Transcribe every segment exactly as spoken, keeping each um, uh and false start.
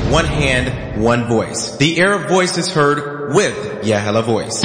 one hand, one voice. The Arab voice is heard with Ya Hala voice.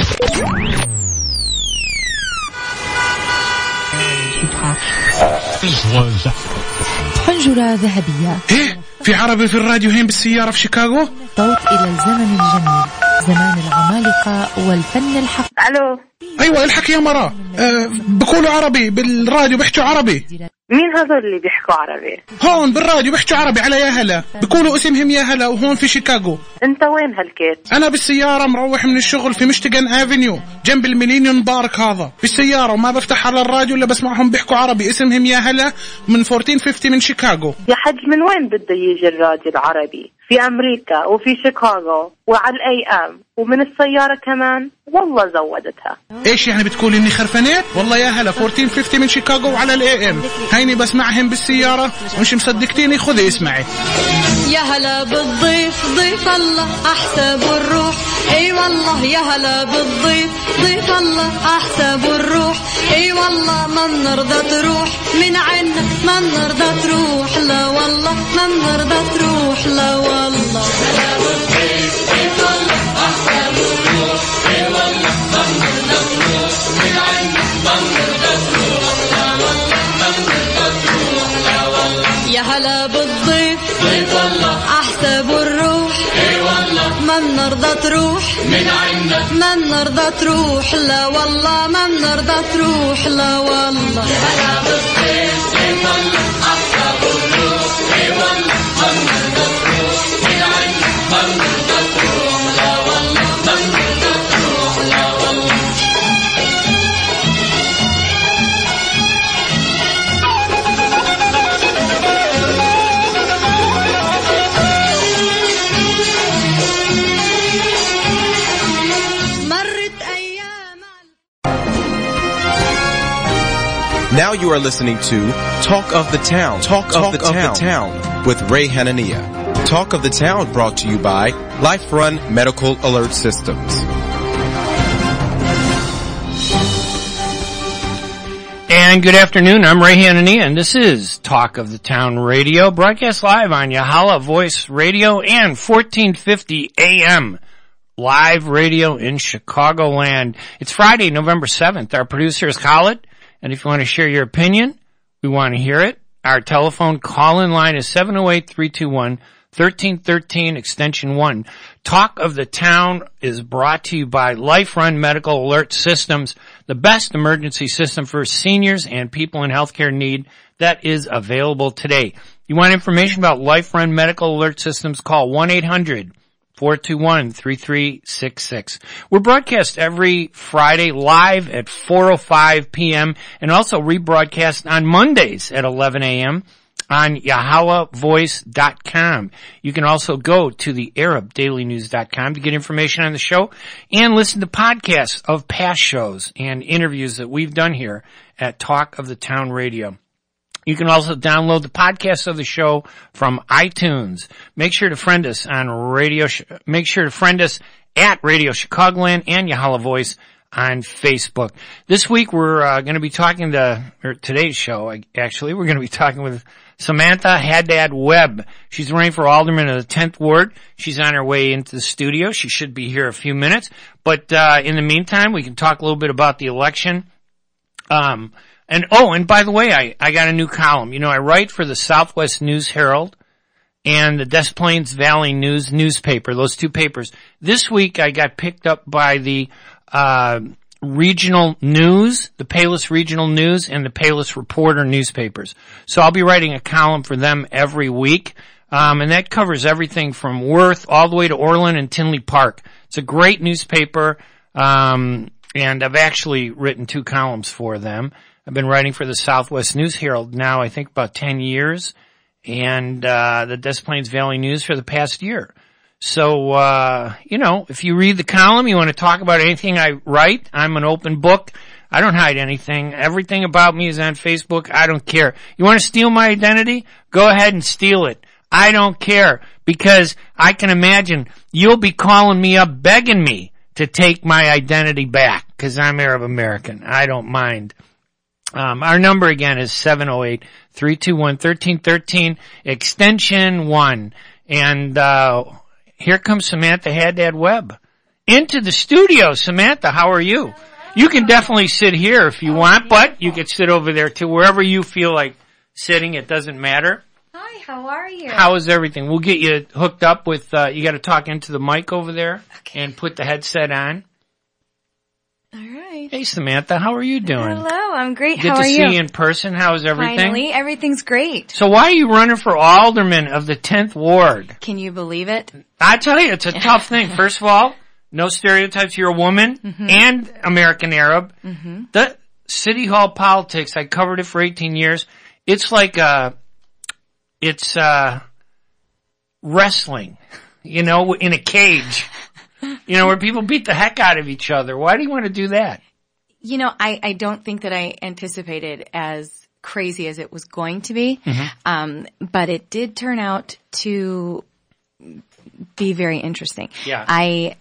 حنجرة ذهبية. ايه في عربي في الراديو هين بالسيارة في شيكاغو. صوت إلى الزمن الجميل، زمان العمالقة والفن الحق. ألو. أيوة الحق يا مرا. أه بقولوا عربي بالراديو، بيحكوا عربي. مين هذول اللي بيحكوا عربي؟ هون بالراديو بيحكوا عربي على يا هلا، بيقولوا اسمهم يا هلا وهون في شيكاغو. انت وين هالكيت؟ انا بالسيارة مروح من الشغل في ميشيغان افنيو جنب الميلينيوم بارك، هذا بالسيارة وما بفتح على الراديو الا بسمعهم بيحكوا عربي. اسمهم يا هلا من أربعة عشر خمسين من شيكاغو. يا حج من وين بده يجي الراديو العربي؟ في امريكا وفي شيكاغو وعلى الاي ام ومن السيارة كمان. والله زودتها. ايش يعني بتقول اني خرفانات؟ والله يا هلا أربعة عشر خمسين من شيكاغو وعلى الاي ام. هيني بسمعهم بالسيارة ومش مصدقتيني، خذي اسمعي. يا هلا بالضيف ضيف الله احسب الروح. اي والله يا هلا بالضيف ضيف الله احسب الروح. اي والله ما بنرضى تروح من عنا، ما بنرضى تروح لا والله، ما بنرضى تروح لا والله. هلا بالضيف ضيف الله احسب الروح. اي والله ما بنرضى تروح من عنا، ما بنرضى تروح لا والله، ما بنرضى تروح لا والله. يا هلا بالضيف ضيف الله احسب الروح. اي والله ما بنرضى تروح من عنا، ما بنرضى تروح لا والله، ما بنرضى تروح لا والله. يا هلا بالضيف ضيف الله احسب الروح. اي والله ما بنرضى تروح من عنا، ما بنرضى تروح لا والله، ما بنرضى تروح لا والله. Now you are listening to Talk of the Town. Talk, Talk of, the, of town. the Town with Ray Hanania. Talk of the Town brought to you by Life Run Medical Alert Systems. And good afternoon, I'm Ray Hanania, and this is Talk of the Town Radio, broadcast live on Ya Hala Voice Radio and fourteen fifty A M. Live radio in Chicagoland. It's Friday, November seventh. Our producer is Khaled. And if you want to share your opinion, we want to hear it. Our telephone call-in line is seven oh eight, three two one, one three one three, extension one. Talk of the Town is brought to you by Life Run Medical Alert Systems, the best emergency system for seniors and people in healthcare need that is available today. You want information about Life Run Medical Alert Systems, call one eight hundred, four two one, three three six six. We're broadcast every Friday live at four oh five p.m. and also rebroadcast on Mondays at eleven a.m. on ya hala voice dot com. You can also go to the arab daily news dot com to get information on the show and listen to podcasts of past shows and interviews that we've done here at Talk of the Town Radio. You can also download the podcast of the show from iTunes. Make sure to friend us on radio, make sure to friend us at Radio Chicagoland and Ya Hala Voice on Facebook. This week we're uh, going to be talking to, or today's show actually, we're going to be talking with Samantha Haddad Webb. She's running for alderman of the tenth Ward. She's on her way into the studio. She should be here a few minutes. But uh in the meantime, we can talk a little bit about the election. Um And, oh, and by the way, I, I got a new column. You know, I write for the Southwest News Herald and the Des Plaines Valley News newspaper, those two papers. This week I got picked up by the, uh, Regional News, the Palos Regional News and the Palos Reporter newspapers. So I'll be writing a column for them every week. Um, and that covers everything from Worth all the way to Orland and Tinley Park. It's a great newspaper. Um, and I've actually written two columns for them. I've been writing for the Southwest News Herald now, I think, about ten years, and uh the Des Plaines Valley News for the past year. So, uh, you know, if you read the column, you want to talk about anything I write, I'm an open book. I don't hide anything. Everything about me is on Facebook. I don't care. You want to steal my identity? Go ahead and steal it. I don't care, because I can imagine you'll be calling me up begging me to take my identity back, because I'm Arab American. I don't mind. Um, our number again is seven oh eight, three two one, one three one three, extension one. And, uh, here comes Samantha Haddad Webb into the studio. Samantha, how are you? You can definitely sit here if you want, but you can sit over there too, wherever you feel like sitting. It doesn't matter. Hi, how are you? How is everything? We'll get you hooked up with, uh, you got to talk into the mic over there Okay. and put the headset on. All right. Hey, Samantha, how are you doing? Hello, I'm great. Good how to are see you? you in person. How's everything? Finally, everything's great. So why are you running for alderman of the tenth Ward? Can you believe it? I tell you, it's a tough thing. First of all, no stereotypes. You're a woman Mm-hmm. and American Arab. Mm-hmm. The City Hall politics, I covered it for eighteen years. It's like, uh, it's, uh, wrestling, you know, in a cage, you know, where people beat the heck out of each other. Why do you want to do that? You know, I, I don't think that I anticipated as crazy as it was going to be. Mm-hmm. Um, but it did turn out to be very interesting. Yeah. I,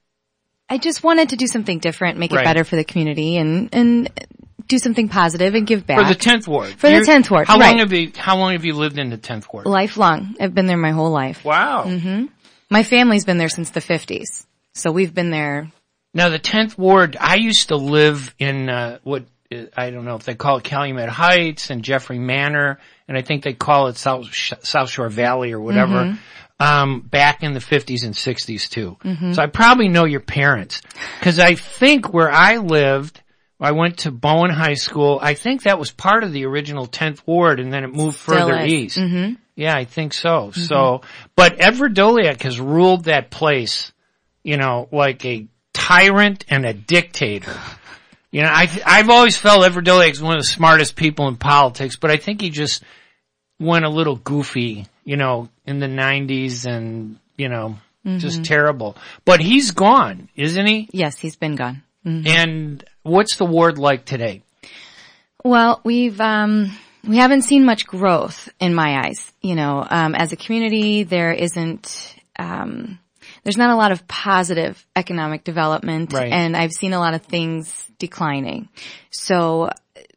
I just wanted to do something different, make Right. it better for the community and, and do something positive and give back. For the tenth Ward. For the You're- tenth Ward, How right. long have you, how long have you lived in the tenth Ward? Lifelong. I've been there my whole life. Wow. Mm-hmm. My family's been there since the fifties. So we've been there. Now the tenth Ward, I used to live in, uh, what, uh, I don't know if they call it Calumet Heights and Jeffrey Manor, and I think they call it South, Sh- South Shore Valley or whatever, Mm-hmm. um, back in the fifties and sixties too. So I probably know your parents. Cause I think where I lived, I went to Bowen High School, I think that was part of the original tenth Ward and then it moved Still further is. east. Mm-hmm. Yeah, I think so. So, but Edward Doliak has ruled that place, you know, like a tyrant and a dictator. You know, I, I've always felt Edward Doliak is one of the smartest people in politics, but I think he just went a little goofy, you know, in the nineties and, you know, just terrible. But he's gone, isn't he? Yes, he's been gone. Mhm. And what's the ward like today? Well, we've, um, we haven't seen much growth in my eyes. You know, um, as a community, there isn't, um, there's not a lot of positive economic development, Right. and I've seen a lot of things declining. So,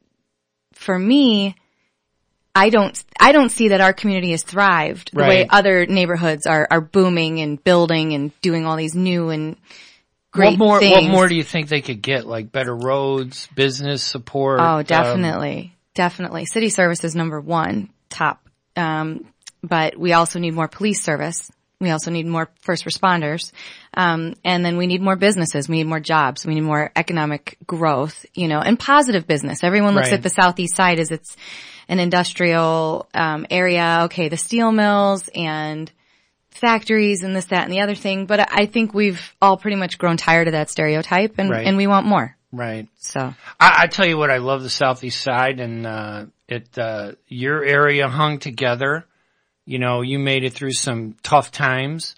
for me, I don't, I don't see that our community has thrived the way Right. other neighborhoods are, are booming and building and doing all these new and great What more, things. what more do you think they could get? Like better roads, business support? Oh, um, definitely. Definitely. City service is number one, top. Um, but we also need more police service. We also need more first responders. Um, and then we need more businesses. We need more jobs. We need more economic growth, you know, and positive business. Everyone looks Right. at the southeast side as it's an industrial, um, area. Okay, the steel mills and factories and this, that, and the other thing. But I think we've all pretty much grown tired of that stereotype and, Right. and we want more. Right. So. I, I tell you what, I love the southeast side, and uh, it uh, your area hung together. You know, you made it through some tough times,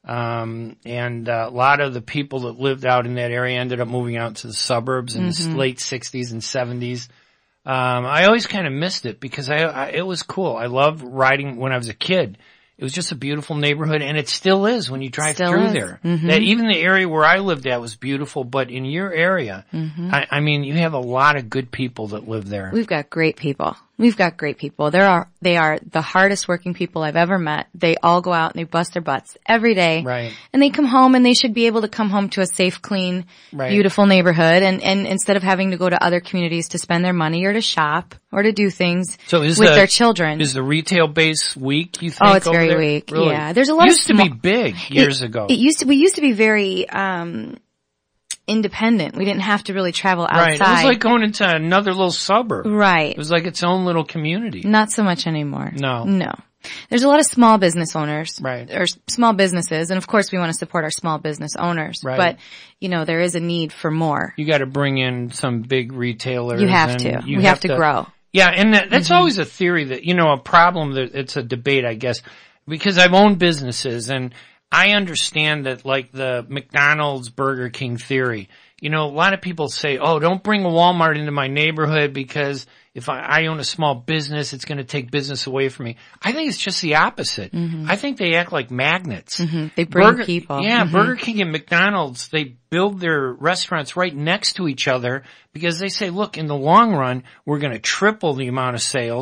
um, and uh, a lot of the people that lived out in that area ended up moving out to the suburbs in the late sixties and seventies. Um, I always kind of missed it because I, I it was cool. I loved riding when I was a kid. It was just a beautiful neighborhood, and it still is when you drive Still through is. there. Mhm. That even the area where I lived at was beautiful, but in your area, Mm-hmm. I, I mean, you have a lot of good people that live there. We've got great people. We've got great people. There are, they are the hardest working people I've ever met. They all go out and they bust their butts every day. Right. And they come home and they should be able to come home to a safe, clean, Right. beautiful neighborhood. And, and instead of having to go to other communities to spend their money or to shop or to do things So is with the- their children. Is the retail base weak, you think? Oh, it's over very there? weak. Really? Yeah. There's a lot It of used to be small- big years it, ago. It used to, we used to be very, um, independent. We didn't have to really travel outside. Right. It was like going into another little suburb. Right. It was like its own little community. Not so much anymore. No. No. There's a lot of small business owners. Right. Or s- small businesses. And of course we want to support our small business owners. Right. But, you know, there is a need for more. You got to bring in some big retailers. You have and to. you We have to grow. Yeah, and that, that's Mm-hmm. always a theory that, you know, a problem that it's a debate, I guess, because I've owned businesses and I understand that like the McDonald's Burger King theory. You know, a lot of people say, oh, don't bring a Walmart into my neighborhood because if I, I own a small business, it's going to take business away from me. I think it's just the opposite. I think they act like magnets. Mm-hmm. They bring Burger, people. Yeah, Mhm. Burger King and McDonald's, they build their restaurants right next to each other because they say, look, in the long run, we're going to triple the amount of sales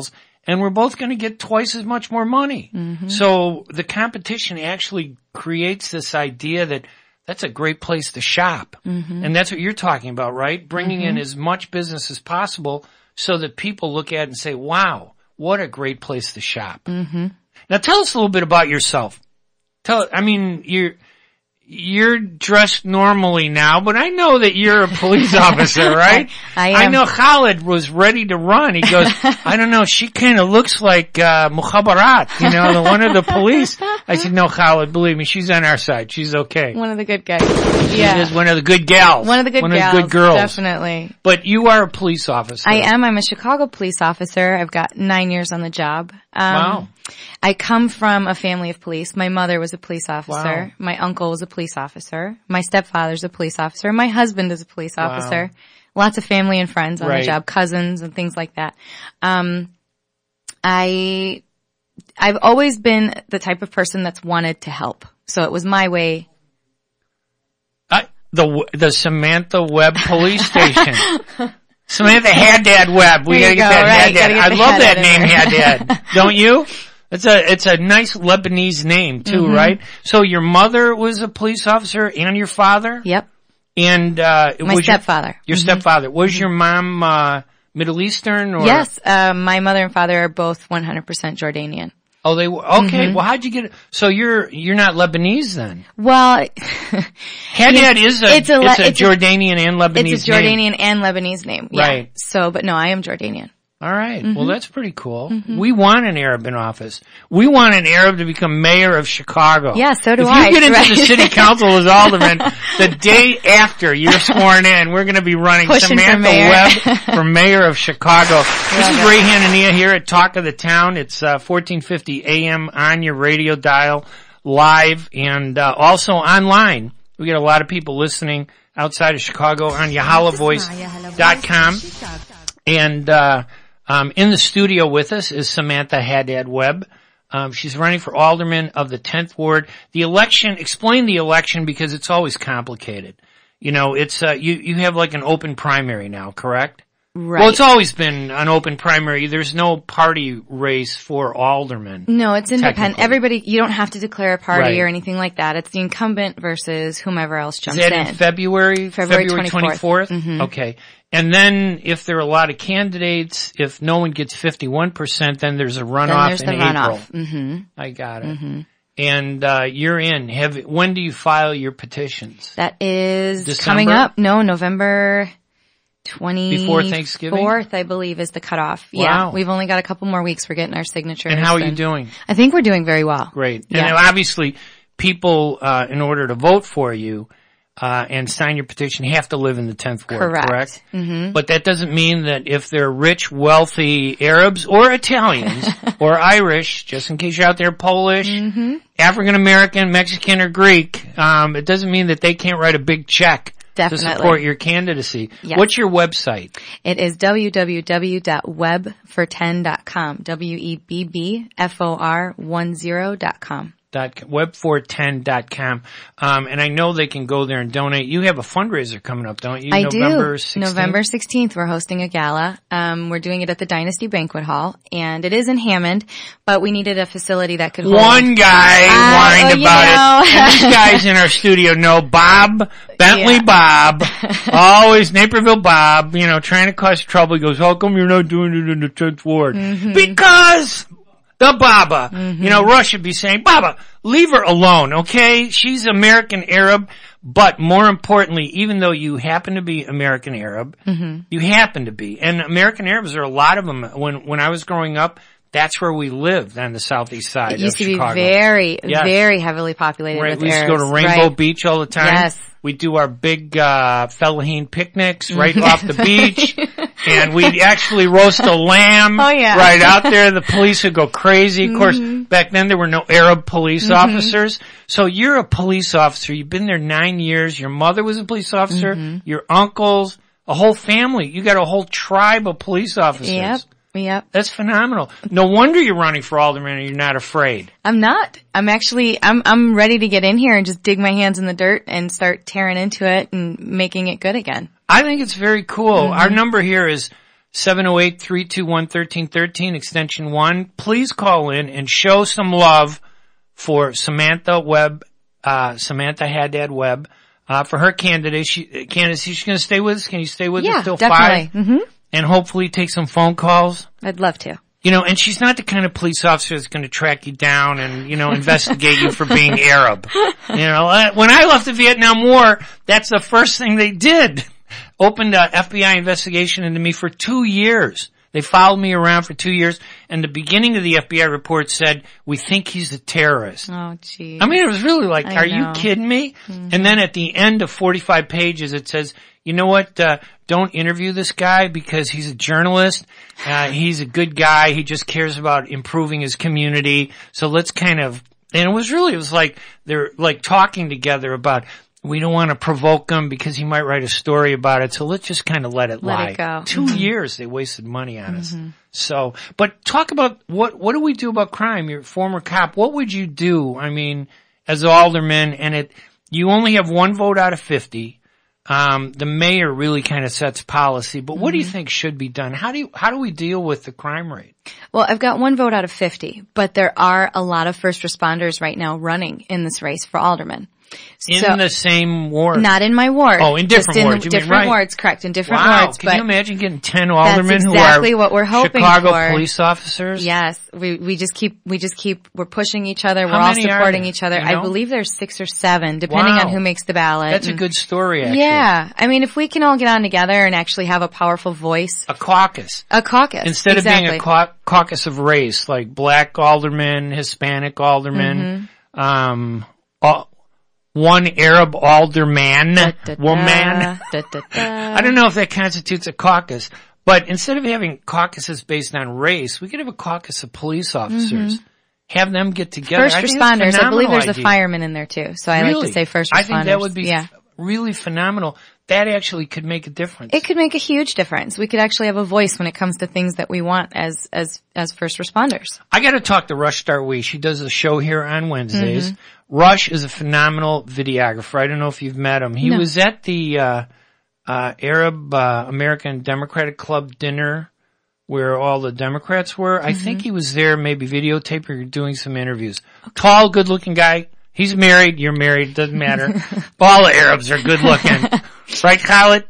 and we're both going to get twice as much more money. Mm-hmm. So the competition actually creates this idea that that's a great place to shop. Mm-hmm. And that's what you're talking about, right? Bringing Mm-hmm. in as much business as possible so that people look at it and say, wow, what a great place to shop. Mm-hmm. Now tell us a little bit about yourself. Tell, I mean, you're, you're dressed normally now, but I know that you're a police officer, right? I am. I know Khalid was ready to run. He goes, I don't know, she kind of looks like, uh, Mukhabarat, you know, the one of the police. I said, no, Khalid, believe me, she's on our side. She's okay. One of the good guys. She Yeah. is one of the good gals. One of the good one gals. One of the good girls. Definitely. But you are a police officer. I am. I'm a Chicago police officer. I've got nine years on the job. Um, Wow. I come from a family of police. My mother was a police officer. Wow. My uncle was a police officer. My stepfather's a police officer. My husband is a police Wow. officer. Lots of family and friends on Right. the job, cousins and things like that. Um, I, I've always been the type of person that's wanted to help. So it was my way. I, the the Samantha Webb police station. Samantha Haddad Webb. We There gotta you get go, that right, gotta Haddad. get I the love that Haddad in name there. Haddad. Don't you? It's a it's a nice Lebanese name too, Mm-hmm. right? So your mother was a police officer and your father? Yep. And uh My was stepfather. Your, your stepfather. Was your mom uh Middle Eastern or Yes. Uh, my mother and father are both one hundred percent Jordanian. Oh, they were okay. Mm-hmm. Well, how'd you get it? So you're you're not Lebanese then? Well, Haddad is a it's a, it's a it's a- Jordanian and Lebanese it's a name. Jordanian and Lebanese name. Yeah. Right. So, but no, I am Jordanian. All right. Mm-hmm. Well, that's pretty cool. We want an Arab in office. We want an Arab to become mayor of Chicago. Yeah, so do if I. you get into Right. the city council as alderman, the day after you're sworn in, we're going to be running Pushing for Samantha mayor. Webb for mayor of Chicago. This is Yeah. Ray Hanania here at Talk of the Town. It's uh, fourteen fifty A M on your radio dial, live, and uh, also online. We get a lot of people listening outside of Chicago on Yahala Voice dot com. And uh um in the studio with us is Samantha Haddad Webb. Um she's running for alderman of the tenth ward. The election, explain the election because it's always complicated. You know, it's uh you you have like an open primary now, correct? Right. Well, it's always been an open primary. There's no party race for alderman. No, it's independent. Technically. Everybody, you don't have to declare a party Right. or anything like that. It's the incumbent versus whomever else Is jumps that in. in February? February twenty-fourth? twenty-fourth. Mhm. Okay. And then if there are a lot of candidates, if no one gets fifty-one percent, then there's a Then runoff there's in the April. runoff. Mm-hmm. I got it. And uh you're in. Have when do you file your petitions? That is December? coming up. No, November twenty Before Thanksgiving? fourth, I believe, is the cutoff. Wow. Yeah, we've only got a couple more weeks. We're getting our signatures. And how are you doing? I think we're doing very well. Great. Yeah. And obviously people uh in order to vote for you uh and sign your petition have to live in the tenth ward, Correct. correct? Mm-hmm. But that doesn't mean that if they're rich, wealthy Arabs or Italians or Irish, just in case you're out there Polish, Mm-hmm. African American, Mexican or Greek, um, it doesn't mean that they can't write a big check Definitely. to support your candidacy. Yes. What's your website? It is w w w dot web for ten dot com. W E B B F O R one zero dot com. Dot web four ten dot com. Um, and I know they can go there and donate. You have a fundraiser coming up, don't you? I November do. sixteenth? November sixteenth, we're hosting a gala. Um, we're doing it at the Dynasty Banquet Hall, and it is in Hammond, but we needed a facility that could hold. One guy Uh, whined well, you about know. it. And these guys in our studio know Bob, Bentley Yeah. Bob, always Naperville Bob, you know, trying to cause trouble. He goes, how come you're not doing it in the tenth ward? Mm-hmm. Because the Baba, you know, Rush should be saying, Baba, leave her alone, okay? She's American Arab, but more importantly, even though you happen to be American Arab, Mm-hmm. you happen to be, and American Arabs, there are a lot of them. When, when I was growing up, that's where we lived on the southeast side It used of to Chicago. be very, Yes. very heavily populated Right, with we used to go to Arabs, Rainbow right? Beach all the time. Yes. We do our big, uh, Fellaheen picnics right off the beach. And we'd actually roast a lamb. Oh, yeah. Right out there. The police would go crazy. Of course, back then there were no Arab police officers. So you're a police officer. You've been there nine years. Your mother was a police officer. Your uncles, a whole family. You got a whole tribe of police officers. Yep, yep. That's phenomenal. No wonder you're running for alderman and you're not afraid. I'm not. I'm actually, I'm, I'm ready to get in here and just dig my hands in the dirt and start tearing into it and making it good again. I think it's very cool. Our number here is seven oh eight, three two one, one three one three, extension one. Please call in and show some love for Samantha Webb, uh, Samantha Haddad Webb, uh, for her candidate. She, candidacy. She's going to stay with us. Can you stay with yeah, us till definitely. five? Mm-hmm. And hopefully take some phone calls. I'd love to. You know, and she's not the kind of police officer that's going to track you down and, you know, investigate you for being Arab. You know, uh, when I left the Vietnam War, that's the first thing they did. Opened a F B I investigation into me for two years. They followed me around for two years, and the beginning of the F B I report said, we think he's a terrorist. Oh, geez. I mean, it was really like, I are know. you kidding me? Mm-hmm. And then at the end of forty-five pages, it says, you know what, uh, don't interview this guy because he's a journalist. Uh, he's a good guy. He just cares about improving his community. So let's kind of, and it was really, it was like, they're like talking together about, we don't want to provoke him because he might write a story about it. So let's just kind of let it let lie. It go. Two mm-hmm. years they wasted money on us. Mm-hmm. So, but talk about what, what do we do about crime? You're a former cop. What would you do? I mean, as alderman, and it, you only have one vote out of fifty. Um, the mayor really kind of sets policy, but what mm-hmm. do you think should be done? How do you, how do we deal with the crime rate? Well, I've got one vote out of fifty, but there are a lot of first responders right now running in this race for alderman. In so, the same ward? Not in my ward. Oh, in different Just in wards. You different mean, right. wards, correct. In different wow. wards. Can but you imagine getting ten aldermen that's exactly who are what we're hoping Chicago for. police officers? Yes. We, we just keep, we just keep, we're pushing each other. How we're all many are supporting there? each other. You know? I believe there's six or seven, depending wow. on who makes the ballot. That's and, a good story, actually. Yeah. I mean, if we can all get on together and actually have a powerful voice. A caucus. A caucus. Instead exactly. of being a cau- caucus of race, like black aldermen, Hispanic aldermen, mm-hmm. um, all, one Arab alderman, da, da, woman. Da, da, da. I don't know if that constitutes a caucus, but instead of having caucuses based on race, we could have a caucus of police officers. Mm-hmm. Have them get together. First I think responders. I believe there's idea. a fireman in there too. So I really? like to say first responders. I think that would be yeah. f- really phenomenal. That actually could make a difference. It could make a huge difference. We could actually have a voice when it comes to things that we want as as as first responders. I got to talk to Rush Darwi. She does a show here on Wednesdays. Mm-hmm. Rush is a phenomenal videographer. I don't know if you've met him. He no. was at the uh uh Arab uh, American Democratic Club dinner where all the Democrats were. Mm-hmm. I think he was there maybe videotaping or doing some interviews. Okay. Tall, good-looking guy. He's married. You're married. Doesn't matter. All the Arabs are good-looking. Right, Khaled?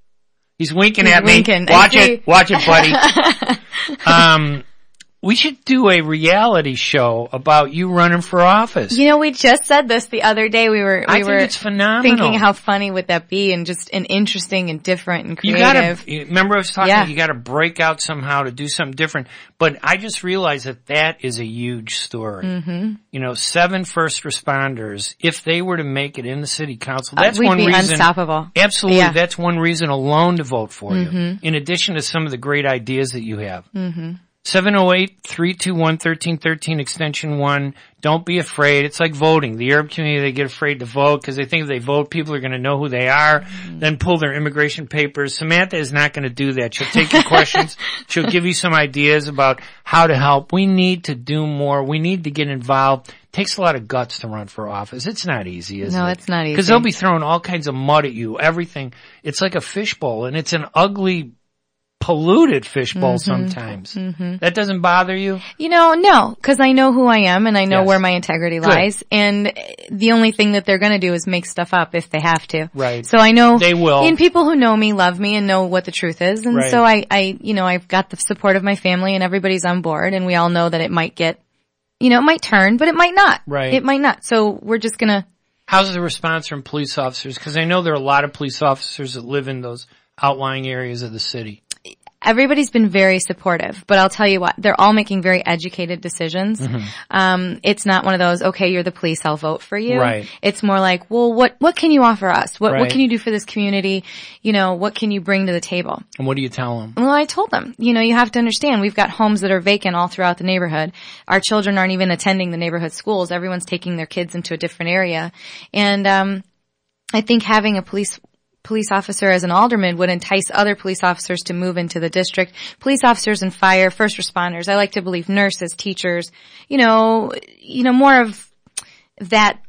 He's winking He's at winking. me. Watch I it. see. Watch it, buddy. um, we should do a reality show about you running for office. You know, we just said this the other day. We were, we I think were it's phenomenal. thinking how funny would that be and just and interesting and different and You creative. gotta, you- remember I was talking, Yeah. you gotta break out somehow to do something different. But I just realized that that is a huge story. Mm-hmm. You know, seven first responders, if they were to make it in the city council, Uh, that's we'd one be reason. unstoppable. Absolutely. Yeah. That's one reason alone to vote for Mm-hmm. you. In addition to some of the great ideas that you have. Mm-hmm. seven oh eight, three two one, one three one three, extension one. Don't be afraid. It's like voting. The Arab community, they get afraid to vote because they think if they vote, people are going to know who they are, mm-hmm. then pull their immigration papers. Samantha is not going to do that. She'll take your questions. She'll give you some ideas about how to help. We need to do more. We need to get involved. It takes a lot of guts to run for office. It's not easy, is No, it? it's not easy. Because they'll be throwing all kinds of mud at you, everything. It's like a fishbowl, and it's an ugly, polluted fishbowl Mm-hmm. sometimes. Mm-hmm. That doesn't bother you? You know, no, because I know who I am and I know Yes. where my integrity Good. lies. And the only thing that they're going to do is make stuff up if they have to. Right. So I know, They will. and people who know me love me and know what the truth is. And Right. so I, I, you know, I've got the support of my family and everybody's on board and we all know that it might get, you know, it might turn, but it might not. Right. It might not. So we're just going to. How's the response from police officers? Because I know there are a lot of police officers that live in those outlying areas of the city. Everybody's been very supportive, but I'll tell you what, they're all making very educated decisions. Mm-hmm. Um, it's not one of those, okay, you're the police, I'll vote for you. Right. It's more like, well, what, what can you offer us? What, Right. what can you do for this community? You know, what can you bring to the table? And what do you tell them? Well, I told them, you know, you have to understand, we've got homes that are vacant all throughout the neighborhood. Our children aren't even attending the neighborhood schools. Everyone's taking their kids into a different area. And, um, I think having a police police officer as an alderman would entice other police officers to move into the district. Police officers and fire, first responders. I like to believe nurses, teachers, you know, you know, more of that,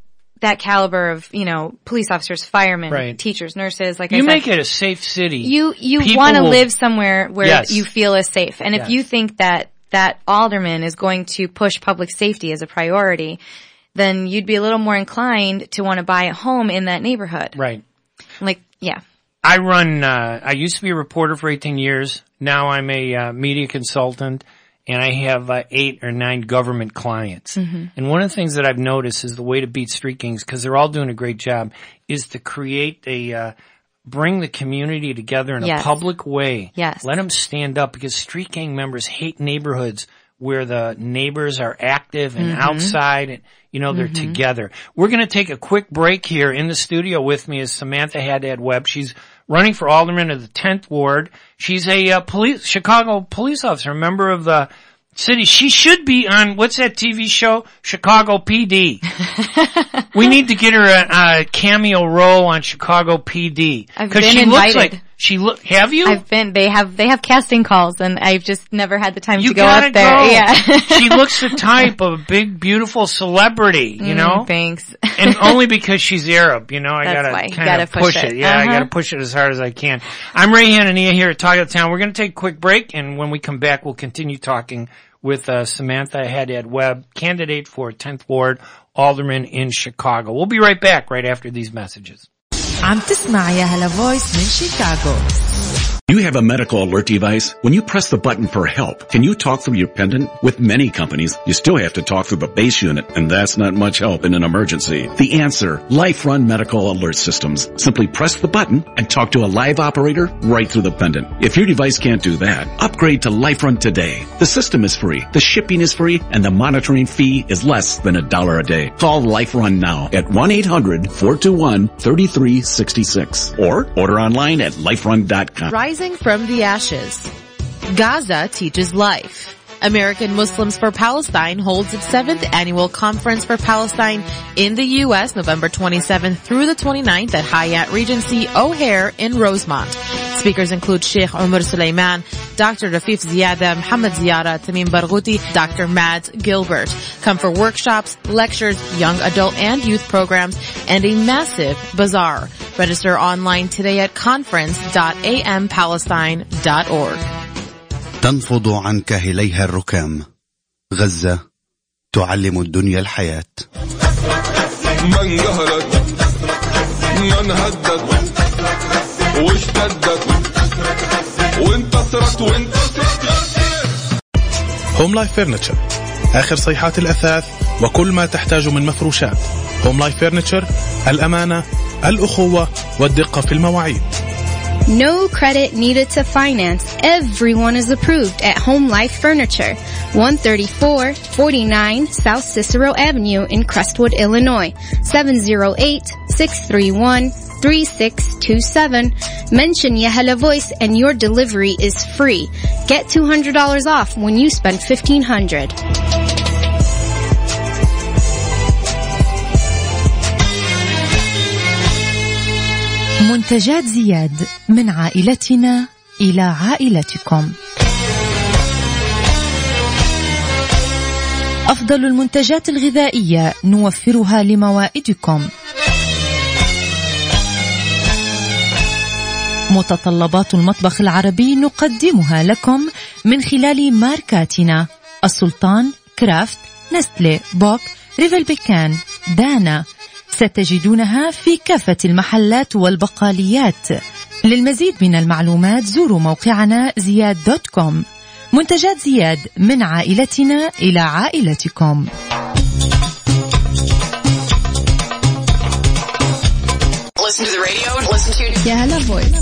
that caliber of, you know, police officers, firemen, Right. teachers, nurses, like You I said. make it a safe city. You, you People want to will- live somewhere where Yes. you feel is safe. And if Yes. you think that that alderman is going to push public safety as a priority, then you'd be a little more inclined to want to buy a home in that neighborhood. Right. Like, yeah. I run, uh, I used to be a reporter for eighteen years. Now I'm a uh, media consultant, and I have uh, eight or nine government clients. Mm-hmm. And one of the things that I've noticed is the way to beat street gangs, because they're all doing a great job, is to create a, uh, bring the community together in Yes. a public way. Yes. Let them stand up, because street gang members hate neighborhoods where the neighbors are active and Mm-hmm. outside and, you know, they're Mm-hmm. together. We're going to take a quick break here. In the studio with me is Samantha Haddad Webb. She's running for alderman of the tenth Ward. She's a uh, police, Chicago police officer, a member of the city. She should be on, what's that T V show? Chicago P D. We need to get her a, a cameo role on Chicago P D. I've Cause been she invited. looks like, she look, have you? I've been, they have, they have casting calls and I've just never had the time You to go gotta up there. go. Yeah. She looks the type of a big, beautiful celebrity, you know? Mm, thanks. And only because she's Arab, you know, I That's gotta why. You kind gotta of push push it. it. Yeah, I Uh-huh. gotta push it as hard as I can. I'm Ray Hanania here at Talk of the Town. We're gonna take a quick break, and when we come back, we'll continue talking with uh, Samantha Haddad Webb, candidate for tenth Ward Alderman in Chicago. We'll be right back right after these messages. عم تسمع يا هلا فويس من شيكاغو. You have a medical alert device? When you press the button for help, can you talk through your pendant? With many companies, you still have to talk through the base unit, and that's not much help in an emergency. The answer, Life-Run Medical Alert Systems. Simply press the button and talk to a live operator right through the pendant. If your device can't do that, upgrade to Life-Run today. The system is free, the shipping is free, and the monitoring fee is less than a dollar a day. Call Life-Run now at one eight hundred, four two one, three three six six or order online at liferun dot com. Rising from the ashes. Gaza teaches life. American Muslims for Palestine holds its seventh annual Conference for Palestine in the U S November twenty-seventh through the twenty-ninth at Hyatt Regency O'Hare in Rosemont. Speakers include Sheikh Umar Suleiman, Doctor Rafif Ziyada, Muhammad Ziyara, Tamim Barghouti, Doctor Mads Gilbert. Come for workshops, lectures, young adult and youth programs, and a massive bazaar. Register online today at conference dot a m palestine dot org. تنفض عن كاهليها الركام. غزة تعلم الدنيا الحياة. من جهرت من هدت واشتدت وانتصرت وانتصرت. هوم لايف فرنتشر، آخر صيحات الأثاث وكل ما تحتاج من مفروشات. هوم لايف فرنتشر، الأمانة، الأخوة والدقة في المواعيد. No credit needed to finance. Everyone is approved at Home Life Furniture, one thirty-four forty-nine South Cicero Avenue in Crestwood, Illinois, seven zero eight, six three one, three six two seven. Mention Yahala Voice and your delivery is free. Get two hundred dollars off when you spend fifteen hundred dollars. منتجات زياد، من عائلتنا إلى عائلتكم. أفضل المنتجات الغذائية نوفرها لموائدكم. متطلبات المطبخ العربي نقدمها لكم من خلال ماركاتنا: السلطان، كرافت، نستلي، بوك، ريفل بيكان، دانا. ستجدونها في كافة المحلات والبقاليات. للمزيد من المعلومات زوروا موقعنا زياد دوت كوم. منتجات زياد، من عائلتنا إلى عائلتكم. Listen to the radio and listen to Yahala Voice.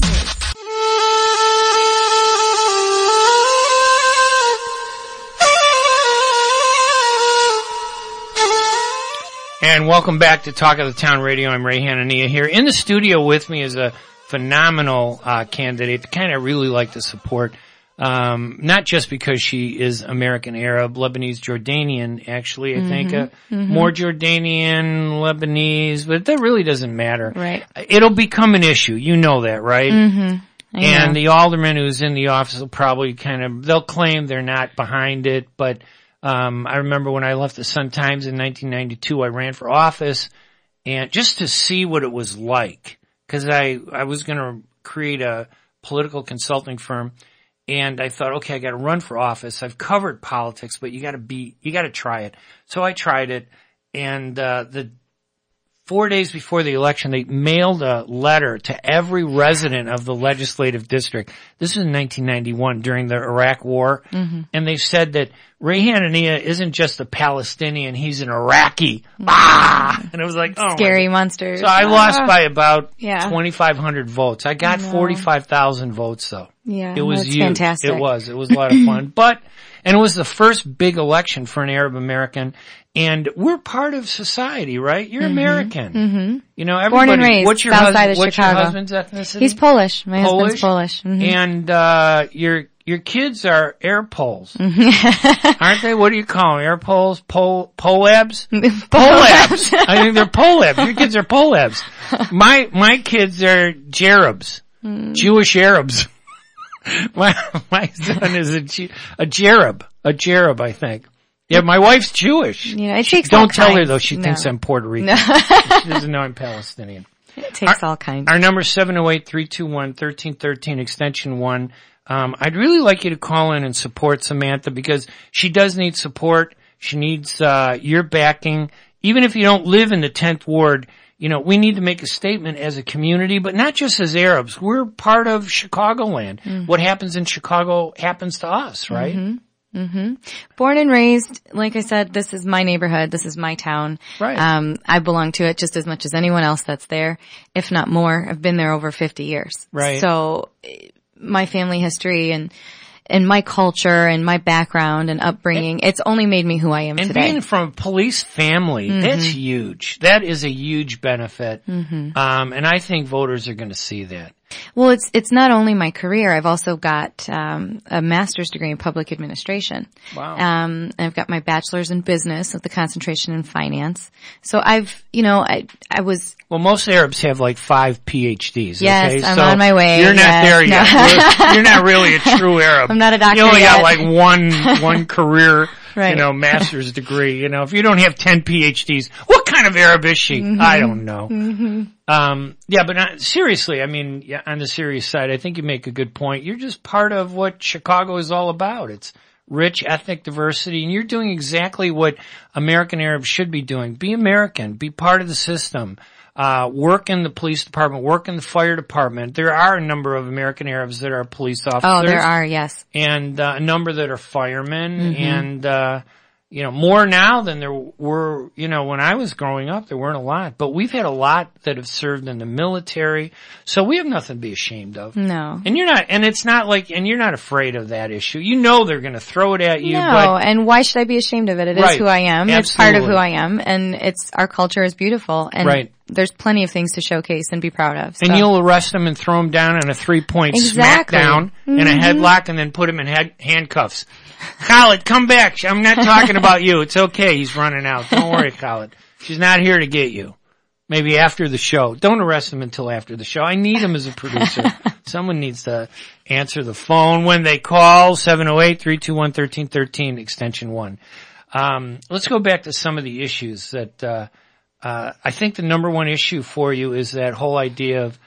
And welcome back to Talk of the Town Radio. I'm Ray Hanania here. In the studio with me is a phenomenal uh, candidate, the kind I really like to support. Um, not just because she is American Arab, Lebanese, Jordanian, actually, I mm-hmm, think. Uh, mm-hmm. More Jordanian, Lebanese, but that really doesn't matter. Right. It'll become an issue. You know that, right? Mm-hmm. And the alderman who's in the office will probably kind of, they'll claim they're not behind it, but Um, I remember when I left the Sun-Times in nineteen ninety-two, I ran for office, and just to see what it was like, because I, I was going to create a political consulting firm, and I thought, okay, I got to run for office. I've covered politics, but you got to be, you got to try it. So I tried it, and uh, the four days before the election, they mailed a letter to every resident of the legislative district. This was in nineteen ninety-one during the Iraq War, Mm-hmm. and they said that Ray Hanania isn't just a Palestinian; he's an Iraqi. Ah! And it was like, oh, Scary my God. monsters. So I Ah. lost by about Yeah. twenty-five hundred votes. I got I know. forty-five thousand votes, though. Yeah, it was that's huge. fantastic. It was. It was a lot of fun. But, and it was the first big election for an Arab American. And we're part of society, right? You're Mhm. American. Mm-hmm. You know, everybody. Born and raised what's your south hus- side of What's Chicago. your husband's ethnicity? He's Polish. My Polish? husband's Polish. Mhm. And uh your your kids are air poles, aren't they? What do you call them? Air poles? Pol polabs? Polabs. I think they're polabs. Your kids are polabs. My my kids are Jerubs, Mm. Jewish Arabs. my my son is a Ju- a Jerub, a Jerub, I think. Yeah, my wife's Jewish. Yeah, it takes all Don't tell her kinds. though. She No. thinks I'm Puerto Rican. No. She doesn't know I'm Palestinian. It takes Our- all kinds. Our number is seven oh eight, three two one, one three one three, extension one. Um, I'd really like you to call in and support Samantha because she does need support. She needs, uh, your backing. Even if you don't live in the tenth ward, you know, we need to make a statement as a community, but not just as Arabs. We're part of Chicagoland. Mm. What happens in Chicago happens to us, right? Mhm. Mhm. Born and raised, like I said, this is my neighborhood. This is my town. Right. Um, I belong to it just as much as anyone else that's there, if not more. I've been there over fifty years. Right. So eh, my family history and and my culture and my background and upbringing, it's only made me who I am And today. being from a police family, Mhm. that's huge. That is a huge benefit. Mhm. Um, and I think voters are going to see that. Well, it's it's not only my career. I've also got um, a master's degree in public administration. Wow. Um, and I've got my bachelor's in business with the concentration in finance. So I've, you know, I I was. Well, most Arabs have like five P H Ds. Yes, okay? I'm so on my way. You're not Yes, there no. yet. You're, you're not really a true Arab. I'm not a doctor You only yet. got like one one career, Right. you know, master's degree. You know, if you don't have ten P H Ds, what kind of Arab is she? Mhm. I don't know. Mhm. Um, yeah, but not, seriously, I mean, yeah, on the serious side, I think you make a good point. You're just part of what Chicago is all about. It's rich ethnic diversity, and you're doing exactly what American Arabs should be doing. Be American. Be part of the system. Uh, work in the police department. Work in the fire department. There are a number of American Arabs that are police officers. Oh, there are, yes. And uh, a number that are firemen. Mhm. And, uh, you know, more now than there were, you know, when I was growing up, there weren't a lot. But we've had a lot that have served in the military. So we have nothing to be ashamed of. No. And you're not, and it's not like, and you're not afraid of that issue. You know they're going to throw it at you, No, but and why should I be ashamed of it? It is Right. who I am. It's part of Absolutely. who I am, and it's our culture is beautiful, and Right. there's plenty of things to showcase and be proud of. So. and you'll arrest them and throw them down on a three-point Exactly. smackdown in a Mhm. headlock and then put him in head- handcuffs. Khaled, come back. I'm not talking about you. It's okay. He's running out. Don't worry, Khaled. She's not here to get you. Maybe after the show. Don't arrest him until after the show. I need him as a producer. Someone needs to answer the phone when they call, seven oh eight, three two one, one three one three, extension one. Um, let's go back to some of the issues that, uh, uh, I think the number one issue for you is that whole idea of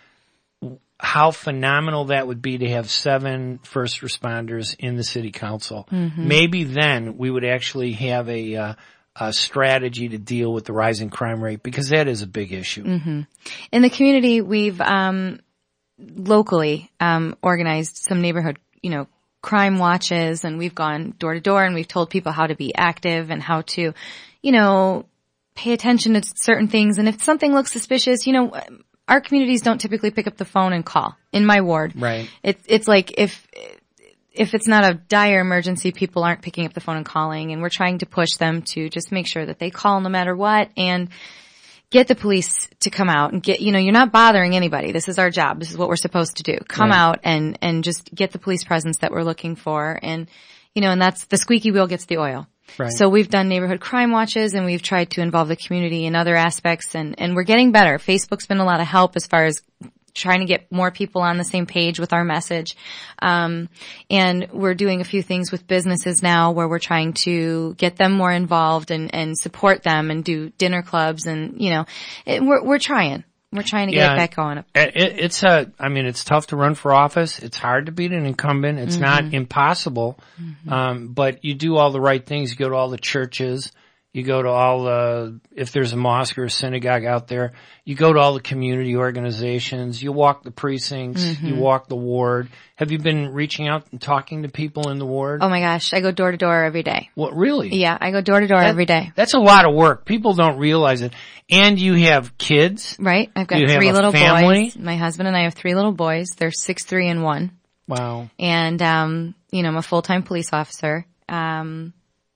how phenomenal that would be to have seven first responders in the city council. Mhm. Maybe then we would actually have a, uh, a strategy to deal with the rising crime rate, because that is a big issue. hmm In the community, we've um, locally um, organized some neighborhood, you know, crime watches, and we've gone door to door and we've told people how to be active and how to, you know, pay attention to certain things. And if something looks suspicious, you know, our communities don't typically pick up the phone and call. In my ward, Right. It's it's like if if it's not a dire emergency, people aren't picking up the phone and calling, and we're trying to push them to just make sure that they call no matter what and get the police to come out and get, you know, you're not bothering anybody. This is our job. This is what we're supposed to do. Come Right. out and, and just get the police presence that we're looking for. And, you know, and that's the squeaky wheel gets the oil. Right. So we've done neighborhood crime watches, and we've tried to involve the community in other aspects, and, and we're getting better. Facebook's been a lot of help as far as trying to get more people on the same page with our message. Um, and we're doing a few things with businesses now where we're trying to get them more involved and, and support them and do dinner clubs and, you know, it, we're, we're trying. We're trying to get Yeah. it back going. It, it's a, I mean, it's tough to run for office. It's hard to beat an incumbent. It's Mhm. not impossible. Mhm. Um, but you do all the right things. You go to all the churches. You go to all the, if there's a mosque or a synagogue out there, you go to all the community organizations. You walk the precincts. Mhm. You walk the ward. Have you been reaching out and talking to people in the ward? Oh my gosh, I go door to door every day. What, really? Yeah, I go door to door That- every day. That's a lot of work. People don't realize it. And you have kids. Right? I've got You have three a little family. boys. My husband and I have three little boys. They're six, three, and one. Wow. And, um, you know, I'm a full-time police officer. Um,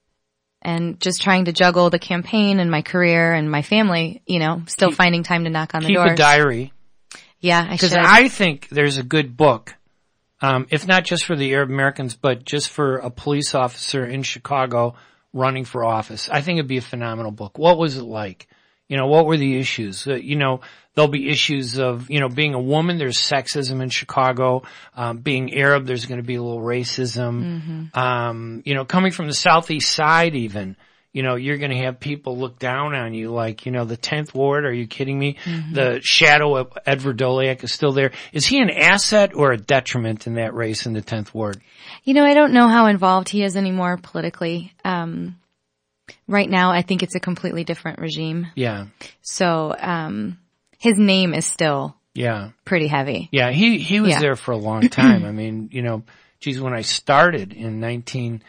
and just trying to juggle the campaign and my career and my family, you know, still Keep- finding time to knock on the Keep doors. a diary. Yeah, I Because should. I think there's a good book, um, if not just for the Arab Americans, but just for a police officer in Chicago running for office. I think it'd be a phenomenal book. What was it like? You know, what were the issues? Uh, you know, there'll be issues of, you know, being a woman, there's sexism in Chicago. Um, being Arab, there's going to be a little racism. Mhm. Um, you know, coming from the southeast side even, you know, you're going to have people look down on you like, you know, the tenth Ward, are you kidding me? Mhm. The shadow of Edward Doliak is still there. Is he an asset or a detriment in that race in the tenth Ward? You know, I don't know how involved he is anymore politically. Um, right now, I think it's a completely different regime. Yeah. So, um, his name is still Yeah. pretty heavy. Yeah, he, he was Yeah. there for a long time. I mean, you know, geez, when I started in nineteen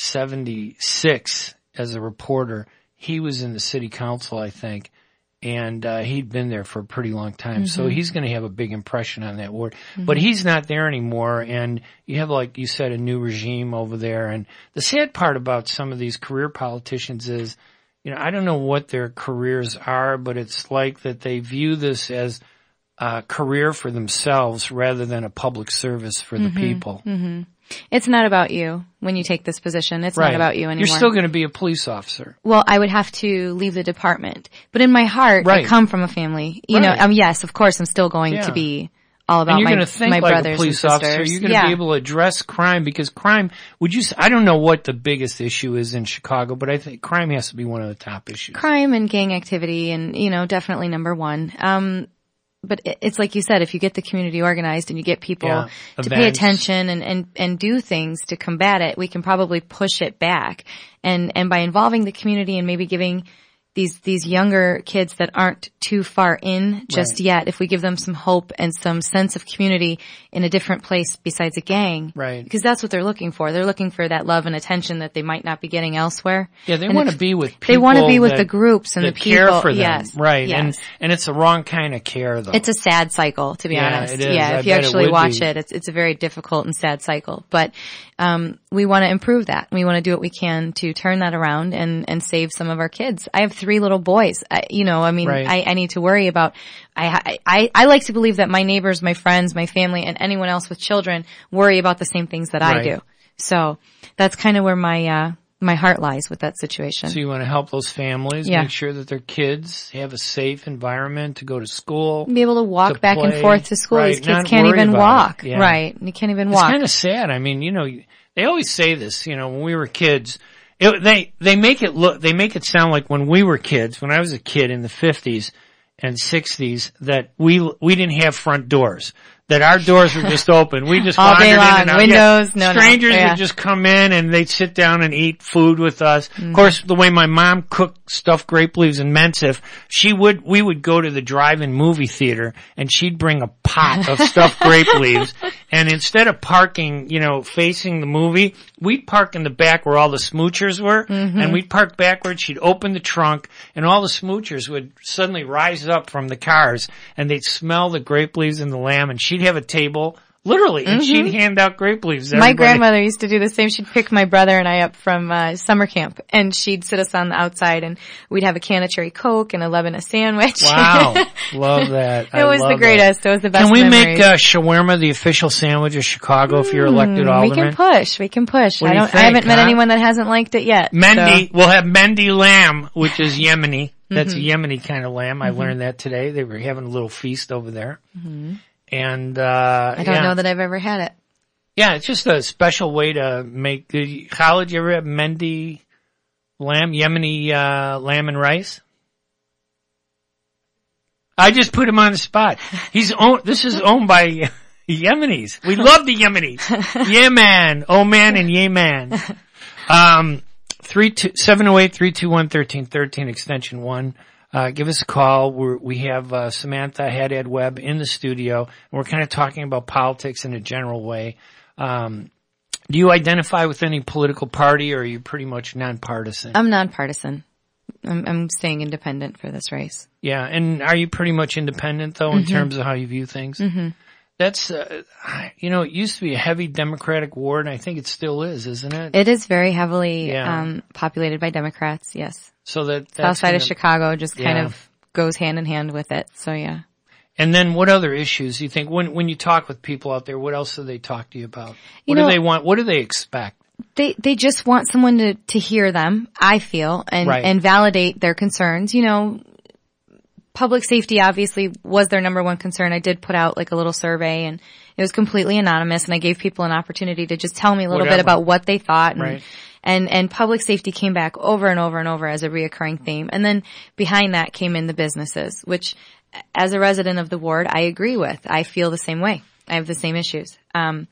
seventy-six as a reporter, he was in the city council, I think, and uh, he'd been there for a pretty long time. So Mhm. he's going to have a big impression on that ward. Mhm. But he's not there anymore, and you have, like you said, a new regime over there. And the sad part about some of these career politicians is, you know, I don't know what their careers are, but it's like that they view this as a career for themselves rather than a public service for the Mhm. people. Mhm. It's not about you when you take this position. It's not about you anymore. You're still going to be a police officer. Well, I would have to leave the department. But in my heart, Right. I come from a family. You know, Right. um, yes, of course, I'm still going Yeah. to be all about And you're my, going to think my like brothers a police and officer. sisters. You're going to yeah. be able to address crime because crime, would you, s- I don't know what the biggest issue is in Chicago, but I think crime has to be one of the top issues. Crime and gang activity and, you know, definitely number one. Um, but it- it's like you said, if you get the community organized and you get people Yeah. to pay Events. attention and, and, and do things to combat it, we can probably push it back. And, and by involving the community and maybe giving these, these younger kids that aren't too far in just Right. yet, if we give them some hope and some sense of community in a different place besides a gang. Right. Because that's what they're looking for. They're looking for that love and attention that they might not be getting elsewhere. Yeah, they And want to if- be with people. They want to be with that- the groups and the that people. care for them. Yes. Right. Yes. And, and it's the wrong kind of care though. It's a sad cycle, to be Yeah, honest. it is. Yeah, I if you bet it actually would watch be. it, it's it's a very difficult and sad cycle. But um we want to improve that. We want to do what we can to turn that around and and save some of our kids. I have three little boys. I, you know, I mean, Right. I, I need to worry about. I, I I like to believe that my neighbors, my friends, my family, and anyone else with children worry about the same things that I Right. do. So that's kind of where my uh my heart lies with that situation. So you want to help those families, Yeah. make sure that their kids have a safe environment to go to school. Be able to walk to back and play. forth to school. Right, These kids not can't worry even about walk. it. Yeah. Right. You can't even It's walk. kind of sad. I mean, you know, they always say this, you know, when we were kids, it, they, they make it look, they make it sound like when we were kids, when I was a kid in the fifties and sixties, that we, we didn't have front doors. That our doors were just open. We just All wandered day in long. and out. Windows, Yeah. no, no. Strangers Yeah. would just come in and they'd sit down and eat food with us. Mm-hmm. Of course, the way my mom cooked stuffed grape leaves in Mensif, she would, we would go to the drive-in movie theater and she'd bring a pot of stuffed grape leaves. And instead of parking, you know, facing the movie, we'd park in the back where all the smoochers were. Mhm. And we'd park backwards. She'd open the trunk and all the smoochers would suddenly rise up from the cars and they'd smell the grape leaves and the lamb and she'd have a table. Literally, and Mhm. she'd hand out grape leaves. to My everybody. grandmother used to do the same. She'd pick my brother and I up from uh, summer camp, and she'd sit us on the outside, and we'd have a can of cherry Coke and a Lebanese sandwich. Wow, love that. It was the greatest. It was the best. Can we memories. make uh, shawarma the official sandwich of Chicago if you're elected Mm, alderman? We can push. We can push. What I do you don't. I think, haven't met huh? anyone that hasn't liked it yet. Mendy, so. we'll have Mendy lamb, which is Yemeni. That's Mhm. a Yemeni kind of lamb. I Mhm. learned that today. They were having a little feast over there. Mhm. And, uh, I don't yeah. know that I've ever had it. Yeah, it's just a special way to make the, Khalid, you ever have Mendi lamb, Yemeni, uh, lamb and rice? I just put him on the spot. He's owned, this is owned by Yemenis. We love the Yemenis. Yemen, Oman and Yemen. Um, three two, seven oh eight, three two one, one three one three, extension one. Uh, give us a call. We're, we have, uh, Samantha Haddad Webb in the studio, and we're kind of talking about politics in a general way. Um, do you identify with any political party, or are you pretty much nonpartisan? I'm nonpartisan. I'm, I'm staying independent for this race. Yeah, and are you pretty much independent, though, in Mm-hmm. terms of how you view things? Mm-hmm. That's, uh, you know, it used to be a heavy Democratic ward, and I think it still is, isn't it? It is very heavily Yeah. um, populated by Democrats, yes. So that that's South side gonna- of Chicago just kind Yeah. of goes hand in hand with it, so yeah. And then what other issues do you think, when when you talk with people out there, what else do they talk to you about? You What know- do they want? What do they expect? They they just want someone to, to hear them, I feel, and, Right. and validate their concerns. You know, public safety obviously was their number one concern. I did put out like a little survey, and it was completely anonymous, and I gave people an opportunity to just tell me a little Whatever. bit about what they thought. And, Right. and, and public safety came back over and over and over as a reoccurring theme. And then behind that came in the businesses, which as a resident of the ward, I agree with. I feel the same way. I have the same issues. Um,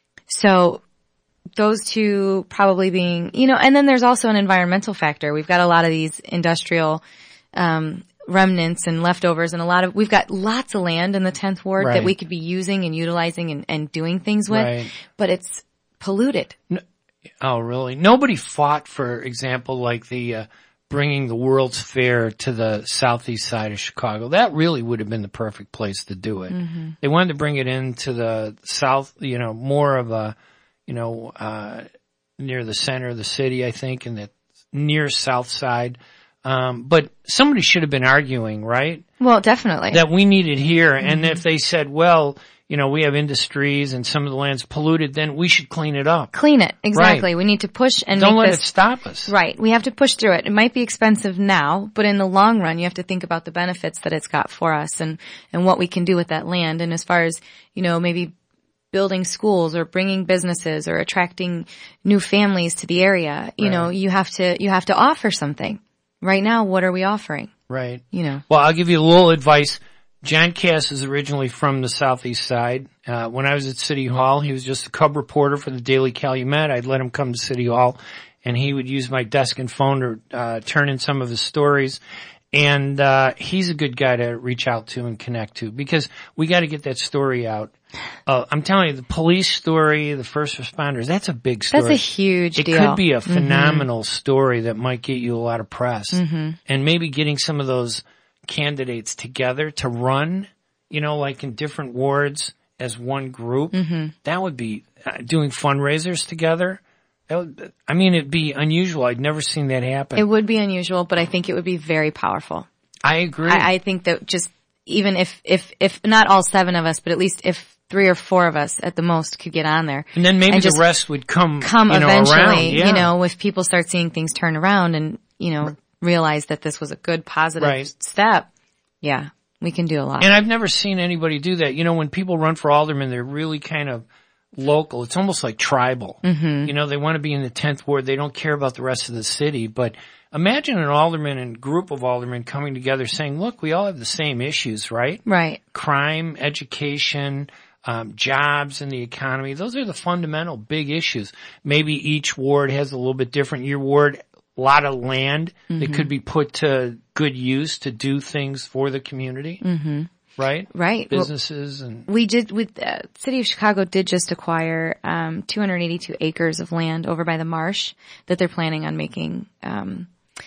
so those two probably being, you know, and then there's also an environmental factor. We've got a lot of these industrial, um, remnants and leftovers, and a lot of, we've got lots of land in the tenth ward Right. that we could be using and utilizing and, and doing things with, Right. but it's polluted. Oh, really? Nobody fought, for example, like the uh, bringing the World's Fair to the southeast side of Chicago. That really would have been the perfect place to do it. Mm-hmm. They wanted to bring it into the south, you know, more of a, you know, uh, near the center of the city, I think, and the near south side. Um, but somebody should have been arguing, right? Well, definitely. That we need it here. Mm-hmm. And if they said, well, you know, we have industries and some of the land's polluted, then we should clean it up. Clean it. Exactly. Right. We need to push and Don't make let this, it stop us. Right. We have to push through it. It might be expensive now, but in the long run, you have to think about the benefits that it's got for us and, and what we can do with that land. And as far as, you know, maybe building schools or bringing businesses or attracting new families to the area, you Right. know, you have to, you have to offer something. Right now, what are we offering? Right. You know. Well, I'll give you a little advice. John Cass is originally from the southeast side. Uh, when I was at City Hall, he was just a cub reporter for the Daily Calumet. I'd let him come to City Hall, and he would use my desk and phone to uh, turn in some of his stories. And uh he's a good guy to reach out to and connect to, because we got to get that story out. Uh, I'm telling you, the police story, the first responders, that's a big story. That's a huge it deal. It could be a Mm-hmm. phenomenal story that might get you a lot of press. Mm-hmm. And maybe getting some of those candidates together to run, you know, like in different wards as one group. Mm-hmm. That would be uh, doing fundraisers together. That would, I mean, it'd be unusual. I'd never seen that happen. It would be unusual, but I think it would be very powerful. I agree. I, I think that just even if, if, if not all seven of us, but at least if three or four of us at the most could get on there. And then maybe and the just rest would come, come you know, eventually, around. Yeah. you know, if people start seeing things turn around and, you know, realize that this was a good positive Right. step. Yeah, we can do a lot. And I've never seen anybody do that. You know, when people run for alderman, they're really kind of local. It's almost like tribal. Mm-hmm. You know, they want to be in the tenth ward. They don't care about the rest of the city. But imagine an alderman and group of aldermen coming together saying, look, we all have the same issues, right? Right. Crime, education, um, jobs, and the economy. Those are the fundamental big issues. Maybe each ward has a little bit different. Your ward, a lot of land Mm-hmm. that could be put to good use to do things for the community. Mm-hmm. Right? Right. Businesses and... We did, with the uh, City of Chicago did just acquire, um, two hundred eighty-two acres of land over by the marsh that they're planning on making, um,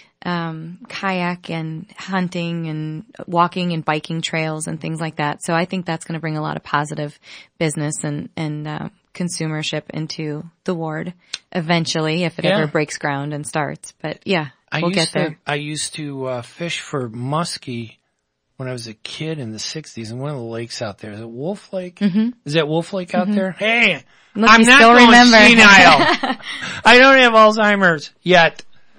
um, kayak and hunting and walking and biking trails and things like that. So I think that's going to bring a lot of positive business and, and, uh, consumership into the ward eventually, if it Yeah. ever breaks ground and starts. But yeah, I we'll used get there. to, I used to, uh, fish for muskie when I was a kid in the sixties in one of the lakes out there. Is it Wolf Lake? Mm-hmm. Is that Wolf Lake out Mhm. there? Hey, Look, I'm you not still going remember. senile. I don't have Alzheimer's yet.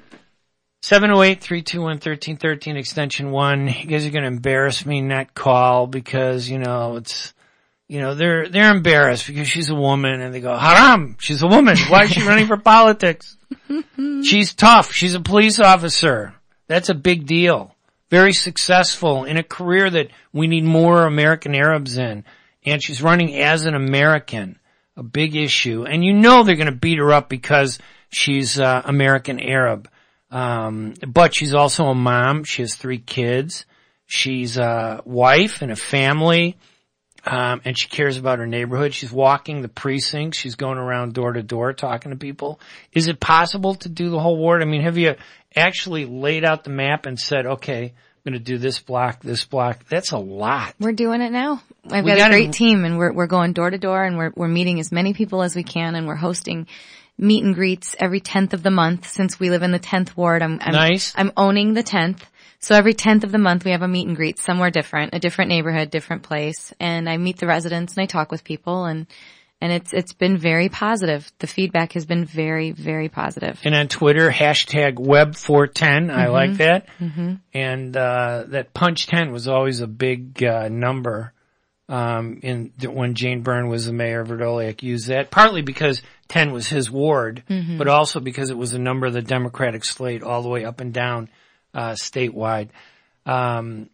seven oh eight, three two one, one three one three, extension one. You guys are going to embarrass me, not call, because, you know, it's, you know, they're, they're embarrassed because she's a woman and they go, haram, she's a woman. Why is she running for politics? She's tough. She's a police officer. That's a big deal. Very successful in a career that we need more American Arabs in. And she's running as an American, a big issue. And you know they're going to beat her up because she's uh, American Arab. Um, but she's also a mom. She has three kids. She's a wife and a family. Um, and she cares about her neighborhood. She's walking the precincts. She's going around door to door talking to people. Is it possible to do the whole ward? I mean, have you actually laid out the map and said, okay, I'm going to do this block, this block? That's a lot. We're doing it now. I've We got gotta- a great team, and we're we're going door to door, and we're we're meeting as many people as we can, and we're hosting meet and greets every tenth of the month. Since we live in the tenth ward, I'm, I'm Nice. I'm owning the tenth. So every tenth of the month we have a meet and greet somewhere different, a different neighborhood, different place, and I meet the residents and I talk with people, and and it's it's been very positive. The feedback has been very very positive. And on Twitter, hashtag web four ten. I Mhm. like that. Mm-hmm. And, uh, that punch ten was always a big, uh, number, um, in, when Jane Byrne was the mayor, Verdoliak used that, partly because ten was his ward, Mhm. but also because it was a number of the Democratic slate all the way up and down, uh, statewide. Um,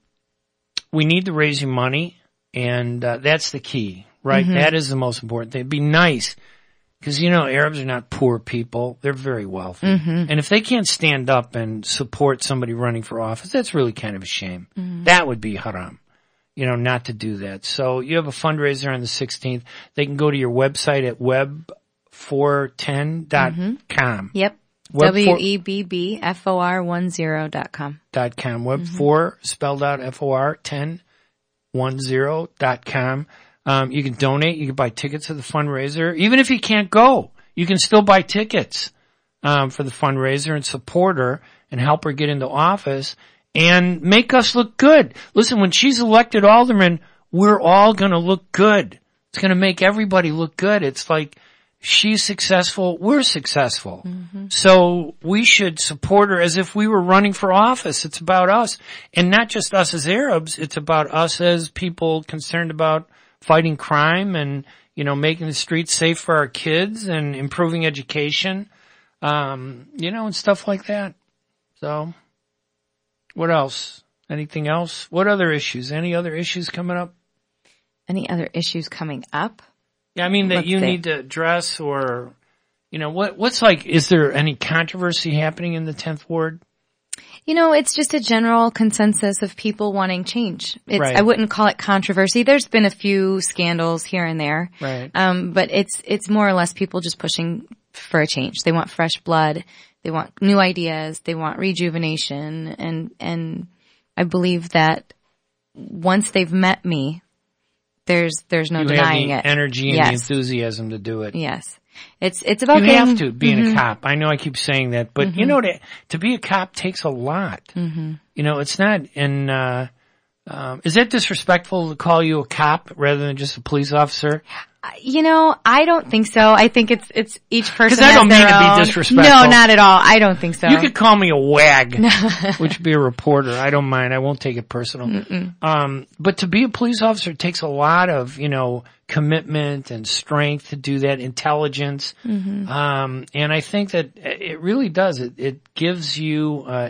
we need to raise you money, and, uh, that's the key, right? Mhm. That is the most important thing. It'd be nice. Because, you know, Arabs are not poor people. They're very wealthy. Mhm. And if they can't stand up and support somebody running for office, that's really kind of a shame. Mhm. That would be haram, you know, not to do that. So you have a fundraiser on the sixteenth. They can go to your website at web four ten dot com. Yep. Web W E B B F O R one zero dot com. dot com. Web four spelled out F O R ten one zero dot com. Um, you can donate. You can buy tickets to the fundraiser. Even if you can't go, you can still buy tickets, um, for the fundraiser and support her and help her get into office and make us look good. Listen, when she's elected alderman, we're all going to look good. It's going to make everybody look good. It's like she's successful. We're successful. So we should support her as if we were running for office. It's about us, and not just us as Arabs. It's about us as people concerned about fighting crime and, you know, making the streets safe for our kids and improving education, um, you know, and stuff like that. So what else? Anything else? What other issues? Any other issues coming up? Any other issues coming up? Yeah, I mean, that Let's you see. need to address, or, you know, what, what's like, is there any controversy happening in the tenth ward? You know, it's just a general consensus of people wanting change. It's, Right. I wouldn't call it controversy. There's been a few scandals here and there. Right. Um, but it's, it's more or less people just pushing for a change. They want fresh blood. They want new ideas. They want rejuvenation. And, and I believe that once they've met me, there's, there's no you denying have the it. energy and Yes. the enthusiasm to do it. Yes. It's, it's about you getting, have to being Mhm. a cop. I know I keep saying that, but you Mhm. know, to, to be a cop takes a lot. Mhm. You know, it's not, and, uh, um, is that disrespectful to call you a cop rather than just a police officer? You know, I don't think so. I think it's it's each person. 'Cause I has don't mean their to be own- disrespectful. No, not at all. I don't think so. You could call me a wag, which would be a reporter. I don't mind. I won't take it personal. Mm-mm. Um, but to be a police officer takes a lot of, you know, commitment and strength to do that, intelligence. Mhm. Um, and I think that it really does. It, it gives you, uh,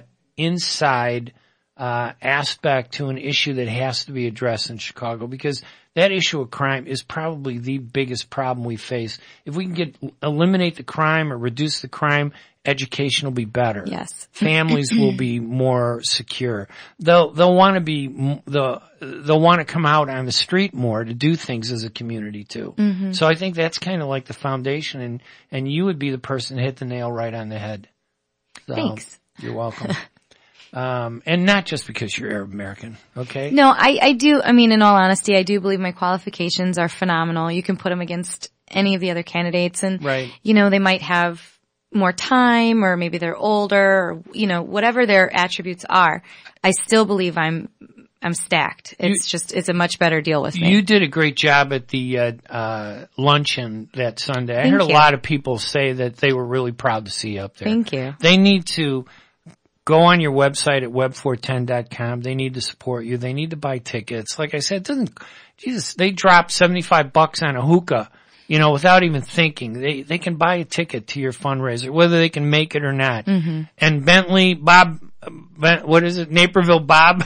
inside, uh, aspect to an issue that has to be addressed in Chicago, because that issue of crime is probably the biggest problem we face. If we can get, eliminate the crime or reduce the crime, education will be better. Yes. Families will be more secure. They'll, they'll want to be, they'll, they'll want to come out on the street more to do things as a community too. Mhm. So I think that's kind of like the foundation, and, and you would be the person to hit the nail right on the head. So, Thanks. You're welcome. um, and not just because you're Arab American, okay? No, I, I do. I mean, in all honesty, I do believe my qualifications are phenomenal. You can put them against any of the other candidates, and Right. you know, they might have more time, or maybe they're older, or you know, whatever their attributes are. I still believe I'm I'm stacked. It's just it's a much better deal with me. You did a great job at the uh, uh, luncheon that Sunday. I Thank heard a you. lot of people say that they were really proud to see you up there. Thank you. They need to go on your website at web four ten dot com. They need to support you. They need to buy tickets. Like I said, it doesn't, Jesus, they drop seventy-five bucks on a hookah, you know, without even thinking. They, they can buy a ticket to your fundraiser, whether they can make it or not. Mm-hmm. And Bentley, Bob, Ben, what is it? Naperville Bob?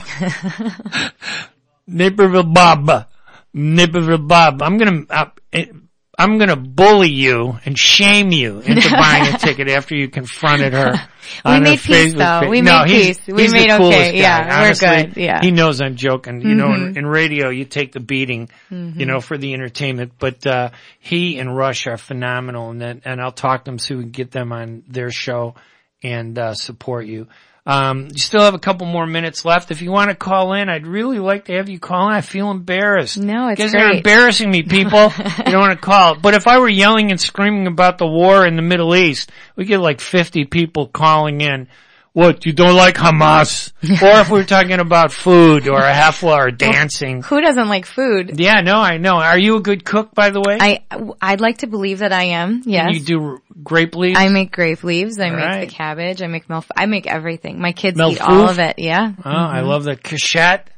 Naperville Bob. Naperville Bob. I'm gonna, uh, I'm gonna bully you and shame you into buying a ticket after you confronted her. We on made her peace Facebook though. page. We no, made he's, peace. We he's made the coolest okay. guy. Yeah, Honestly, we're good. Yeah. He knows I'm joking. You know, Mhm. in, in radio, you take the beating, Mhm. you know, for the entertainment. But, uh, he and Rush are phenomenal, and then, and I'll talk to them so we can get them on their show and, uh, support you. Um, you still have a couple more minutes left. If you want to call in, I'd really like to have you call in. I feel embarrassed. No, it's You guys great. are embarrassing me, people. You don't want to call. But if I were yelling and screaming about the war in the Middle East, we get like fifty people calling in. What, you don't like Hamas? Or if we're talking about food or a hafla or dancing. Who doesn't like food? Yeah, no, I know. Are you a good cook, by the way? I, I'd like to believe that I am, yes. And you do grape leaves? I make grape leaves, I All make right. the cabbage, I make milf, I make everything. My kids Milfouf? eat all of it, yeah. Oh, I Mhm. love the cachet.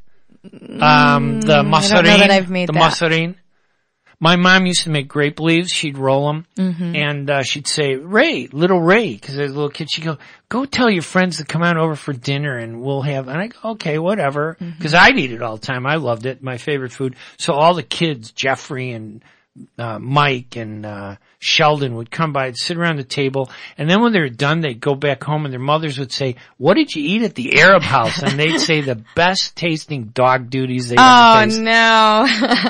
Um, the Mm, I musarine. don't know that I've made the that. musarine. My mom used to make grape leaves. She'd roll them, Mhm. and uh, she'd say, "Ray, little Ray," because as a little kid, she'd go, "Go tell your friends to come on over for dinner, and we'll have." And I go, "Okay, whatever," because I'd eat it all the time. I loved it, my favorite food. So all the kids, Jeffrey and uh, Mike and uh, Sheldon, would come by and sit around the table, and then when they were done, they'd go back home, and their mothers would say, "What did you eat at the Arab house?" And they'd say the best tasting dog duties they Oh ever tasted. no.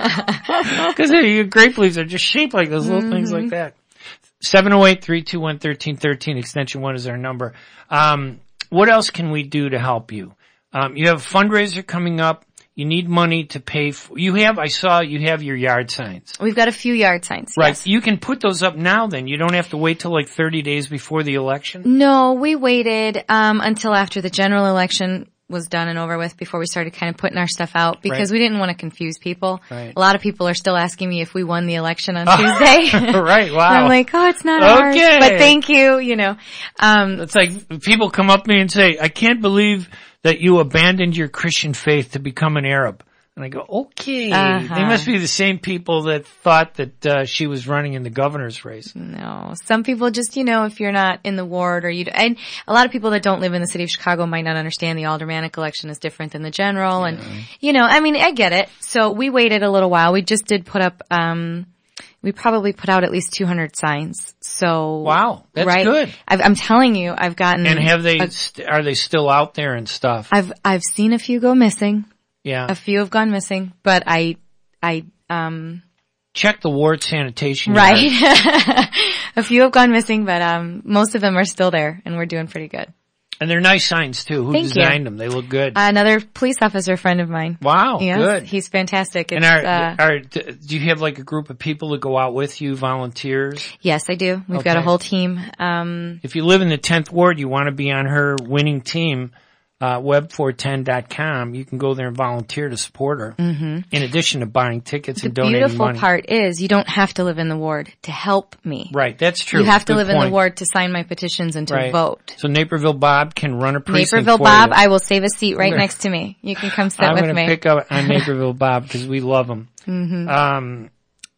Because your grape leaves are just shaped like those little things like that. seven oh eight, three two one, one three one three, extension one is our number. Um, what else can we do to help you? Um, you have a fundraiser coming up. You need money to pay for, you have, I saw you have your yard signs. We've got a few yard signs. Right. Yes. You can put those up now then. You don't have to wait till like thirty days before the election. No, we waited um until after the general election was done and over with before we started kind of putting our stuff out because Right. we didn't want to confuse people. Right. A lot of people are still asking me if we won the election on Tuesday. Right, wow. And I'm like, oh, it's not ours, Okay. but thank you, you know. Um, It's like people come up to me and say, "I can't believe that you abandoned your Christian faith to become an Arab." And I go, okay, Uh-huh. they must be the same people that thought that uh, she was running in the governor's race. No, some people just, you know, if you're not in the ward or you, and a lot of people that don't live in the city of Chicago might not understand the aldermanic election is different than the general. And, you know, I mean, I get it. So we waited a little while. We just did put up, um, we probably put out at least two hundred signs. So. Wow, that's right? good. I've, I'm telling you, I've gotten. And have they, a- st- are they still out there and stuff? I've, I've seen a few go missing. Yeah. A few have gone missing, but I, I, um. Check the ward sanitation. Right. yard. A few have gone missing, but, um, most of them are still there and we're doing pretty good. And they're nice signs too. Who Thank you. designed them? They look good. Another police officer friend of mine. Wow, Yes, good. he's fantastic. It's, and are, uh, are, do you have like a group of people that go out with you, volunteers? yes, I do. We've got a Okay. whole team. Um, If you live in the tenth ward, you want to be on her winning team, uh, web four ten dot com. You can go there and volunteer to support her. Mhm. In addition to buying tickets the and donating beautiful money. part is you don't have to live in the ward to help me. Right, that's true. You have to Good live in point. the ward to sign my petitions and to Right. vote. So Naperville Bob can run a precinct Naperville for Bob, you. I will save a seat right Okay. next to me. You can come sit I'm with gonna me. pick up on Naperville Bob because we love him. Mhm. Um,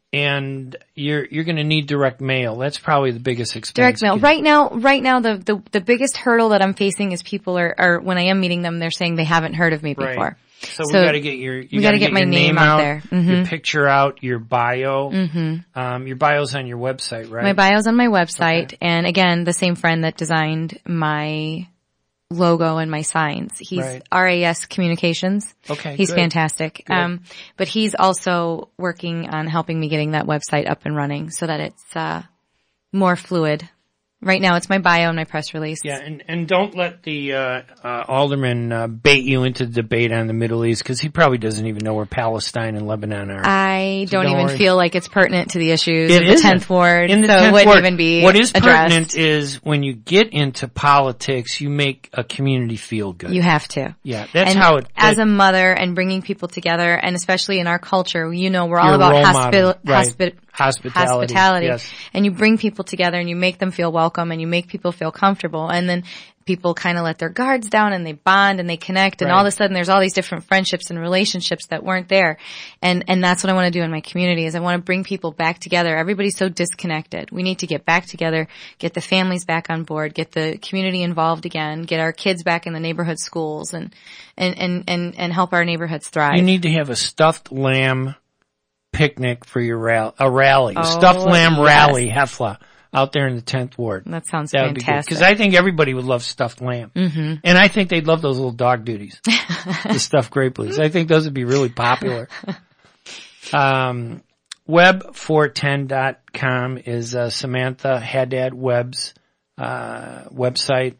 and you're you're going to need direct mail. That's probably the biggest expense. Direct mail. Right now, right now, the, the, the biggest hurdle that I'm facing is people are, are, when I am meeting them, they're saying they haven't heard of me Right. before. So, we got to get your you we gotta gotta get my your name name out out there. your Mhm. picture out, your bio. Mhm. Um, your bio's on your website, right? My bio's on my website, and again, the same friend that designed my logo and my signs. He's Right. R A S Communications. Okay, He's good. fantastic. Good. Um, but he's also working on helping me getting that website up and running so that it's, uh, more fluid. Right now it's my bio and my press release. Yeah, and, and don't let the uh, uh, alderman uh, bait you into the debate on the Middle East because he probably doesn't even know where Palestine and Lebanon are. I So don't, don't even worry. feel like it's pertinent to the issues It of the isn't. tenth ward, In the so it tenth wouldn't ward, even be what is addressed. pertinent is when you get into politics, you make a community feel good. You have to. Yeah, that's and how it. As that- a mother and bringing people together, and especially in our culture, you know, we're all You're a about role hospital, model, right. hospi- Hospitality, hospitality. yes. And you bring people together and you make them feel welcome and you make people feel comfortable. And then people kind of let their guards down and they bond and they connect and Right. all of a sudden there's all these different friendships and relationships that weren't there. And, and that's what I want to do in my community is I want to bring people back together. Everybody's so disconnected. We need to get back together, get the families back on board, get the community involved again, get our kids back in the neighborhood schools and, and, and, and, and help our neighborhoods thrive. You need to have a stuffed lamb picnic for your rally, a rally, a Oh, stuffed lamb yes. rally, Hefla, out there in the tenth ward. That sounds That would be good. fantastic. Because I think everybody would love stuffed lamb. Mhm. And I think they'd love those little dog duties, the stuffed grape leaves. I think those would be really popular. Um, web four ten dot com is uh, Samantha Haddad Webb's uh, website.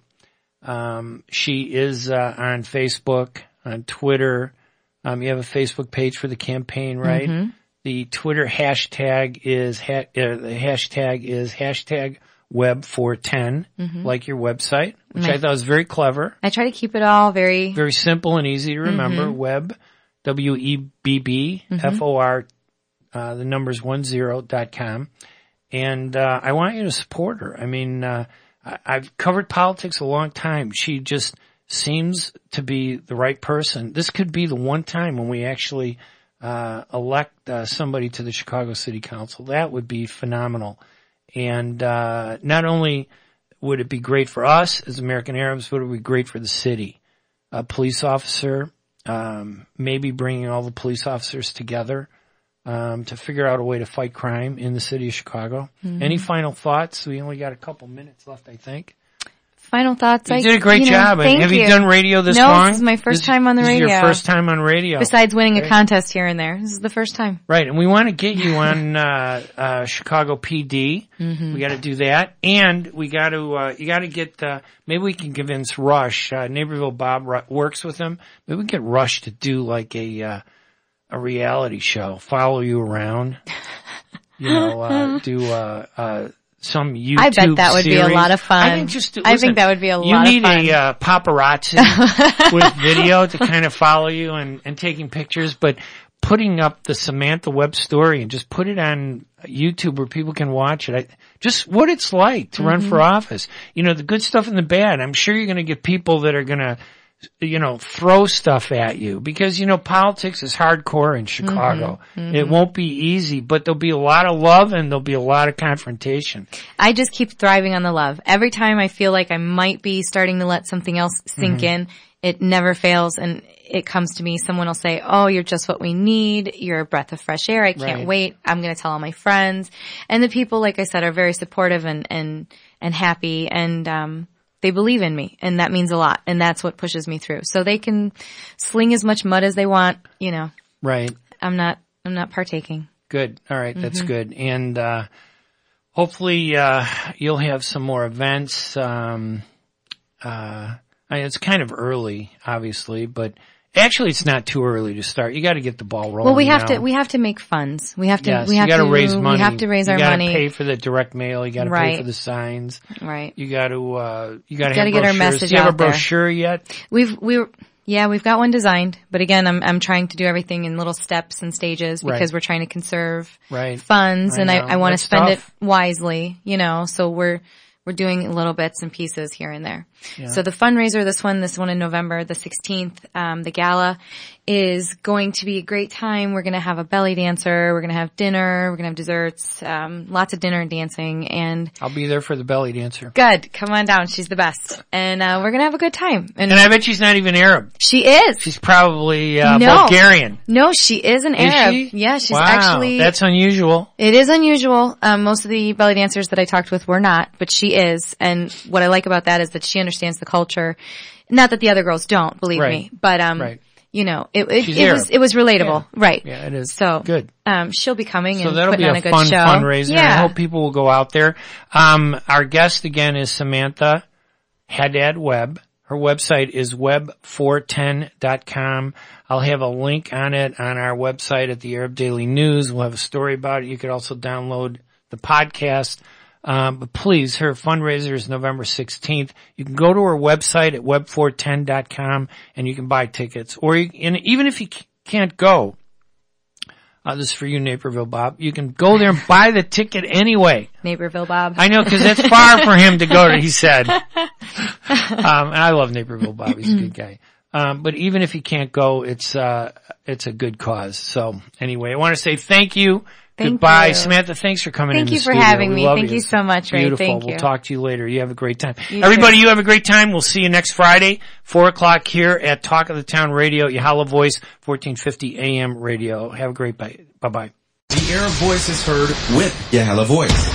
Um, she is uh, on Facebook, on Twitter. Um, you have a Facebook page for the campaign, right? Mhm. The Twitter hashtag is ha- uh, the hashtag is hashtag web four ten, Mhm. like your website, which My- I thought was very clever, I try to keep it all very, very simple and easy to remember. Mhm. Web, W E B B Mhm. F O R, uh, the numbers one zero dot com, and uh, I want you to support her. I mean, uh, I- I've covered politics a long time. She just seems to be the right person. This could be the one time when we actually uh, elect uh, somebody to the Chicago City Council. That would be phenomenal. And uh, not only would it be great for us as American Arabs, but it would be great for the city. A police officer, um, maybe bringing all the police officers together um, to figure out a way to fight crime in the city of Chicago. Mhm. Any final thoughts? We only got a couple minutes left, I think. final thoughts. You I, did a great you know, job. Thank Have you. you done radio this no, long? this is my first This- time on the this radio. is your first time on radio. Besides winning Right. a contest here and there. This is the first time. Right, and we want to get you on uh, uh, Chicago P D. Mhm. We got to do that, and we got to uh, you got to get. Uh, maybe we can convince Rush. Uh, Naperville Bob Ru- works with him. Maybe we can get Rush to do like a uh, a reality show, follow you around. You know, uh, do uh, uh, some YouTube. I bet that would be a series. lot of fun. I think just I listen, think that would be a you lot of need fun. a uh, paparazzi with video to kind of follow you and, and taking pictures, but putting up the Samantha Webb story and just put it on YouTube where people can watch it. I, just what it's like to run Mhm. for office. You know, the good stuff and the bad. I'm sure you're going to get people that are going to, you know, throw stuff at you because, you know, politics is hardcore in Chicago. Mhm. It Mhm. won't be easy, but there'll be a lot of love and there'll be a lot of confrontation. I just keep thriving on the love. Every time I feel like I might be starting to let something else sink Mhm. in, it never fails and it comes to me. Someone will say, oh, you're just what we need. You're a breath of fresh air. I can't Right. wait. I'm going to tell all my friends. And the people, like I said, are very supportive and, and, and happy and, um, they believe in me and that means a lot. And that's what pushes me through. So they can sling as much mud as they want, you know. Right. I'm not, I'm not partaking. Good. All right. That's Mhm. good. And, uh, hopefully, uh, you'll have some more events. Um, uh, I mean, it's kind of early, obviously, but actually it's not too early to start. You got to get the ball rolling. Well, we have now. to, we have to make funds. We have to, Yes, we you have got to to raise money. We have to raise you our gotta money. pay for the direct mail. You got to pay Right. for the signs. Right. You got to, uh, you got to Gotta have get our brochures. message Do you have a out there. brochure yet? We've, we were, yeah, we've got one designed, but again, I'm, I'm trying to do everything in little steps and stages because Right. we're trying to conserve Right. funds I and I, know. I want to That's spend tough. it wisely, you know, so we're, we're doing little bits and pieces here and there. Yeah. So the fundraiser, this one, this one in November, the sixteenth, um, the gala is going to be a great time. We're going to have a belly dancer. We're going to have dinner. We're going to have desserts, um, lots of dinner and dancing and I'll be there for the belly dancer. good. Come on down. She's the best. And, uh, we're going to have a good time. And I bet she's not even Arab. She is. She's probably, uh, No. Bulgarian. No, she is an Is Arab. she? Yeah, she's Wow, actually. that's unusual. It is unusual. Um, most of the belly dancers that I talked with were not, but she is. And what I like about that is that she understands the culture. Not that the other girls don't, believe Right. me, but um, Right. you know, it it, She's it Arab. was it was relatable, Yeah. right? Yeah, it is. So Good. Um, she'll be coming So and that'll putting be on a, a good fun show. fundraiser. Yeah. I hope people will go out there. Um, our guest again is Samantha Haddad Webb. Her website is web four ten dot com. I'll have a link on it on our website at the Arab Daily News. We'll have a story about it. You could also download the podcast. Um, but please, her fundraiser is November sixteenth. You can go to her website at web four ten dot com and you can buy tickets. Or you, and even if you c- can't go, Uh, this is for you, Naperville Bob. You can go there and buy the ticket anyway. Naperville Bob. I know, because it's far for him to go to, he said. Um, and I love Naperville Bob. He's a good guy. Um, but even if he can't go, it's, uh, it's a good cause. So anyway, I want to say thank you. Thank Goodbye. you. Samantha, thanks for coming Thank in you the for studio. having We me. love Thank you so much, Ray. Beautiful. Thank We'll you. talk to you later. You have a great time. You Everybody, too. you have a great time. We'll see you next Friday, four o'clock here at Talk of the Town Radio, Yahala Voice, fourteen fifty A M radio. Have a great bye. Bye-bye. The Arab Voice is heard with Yahala Voice.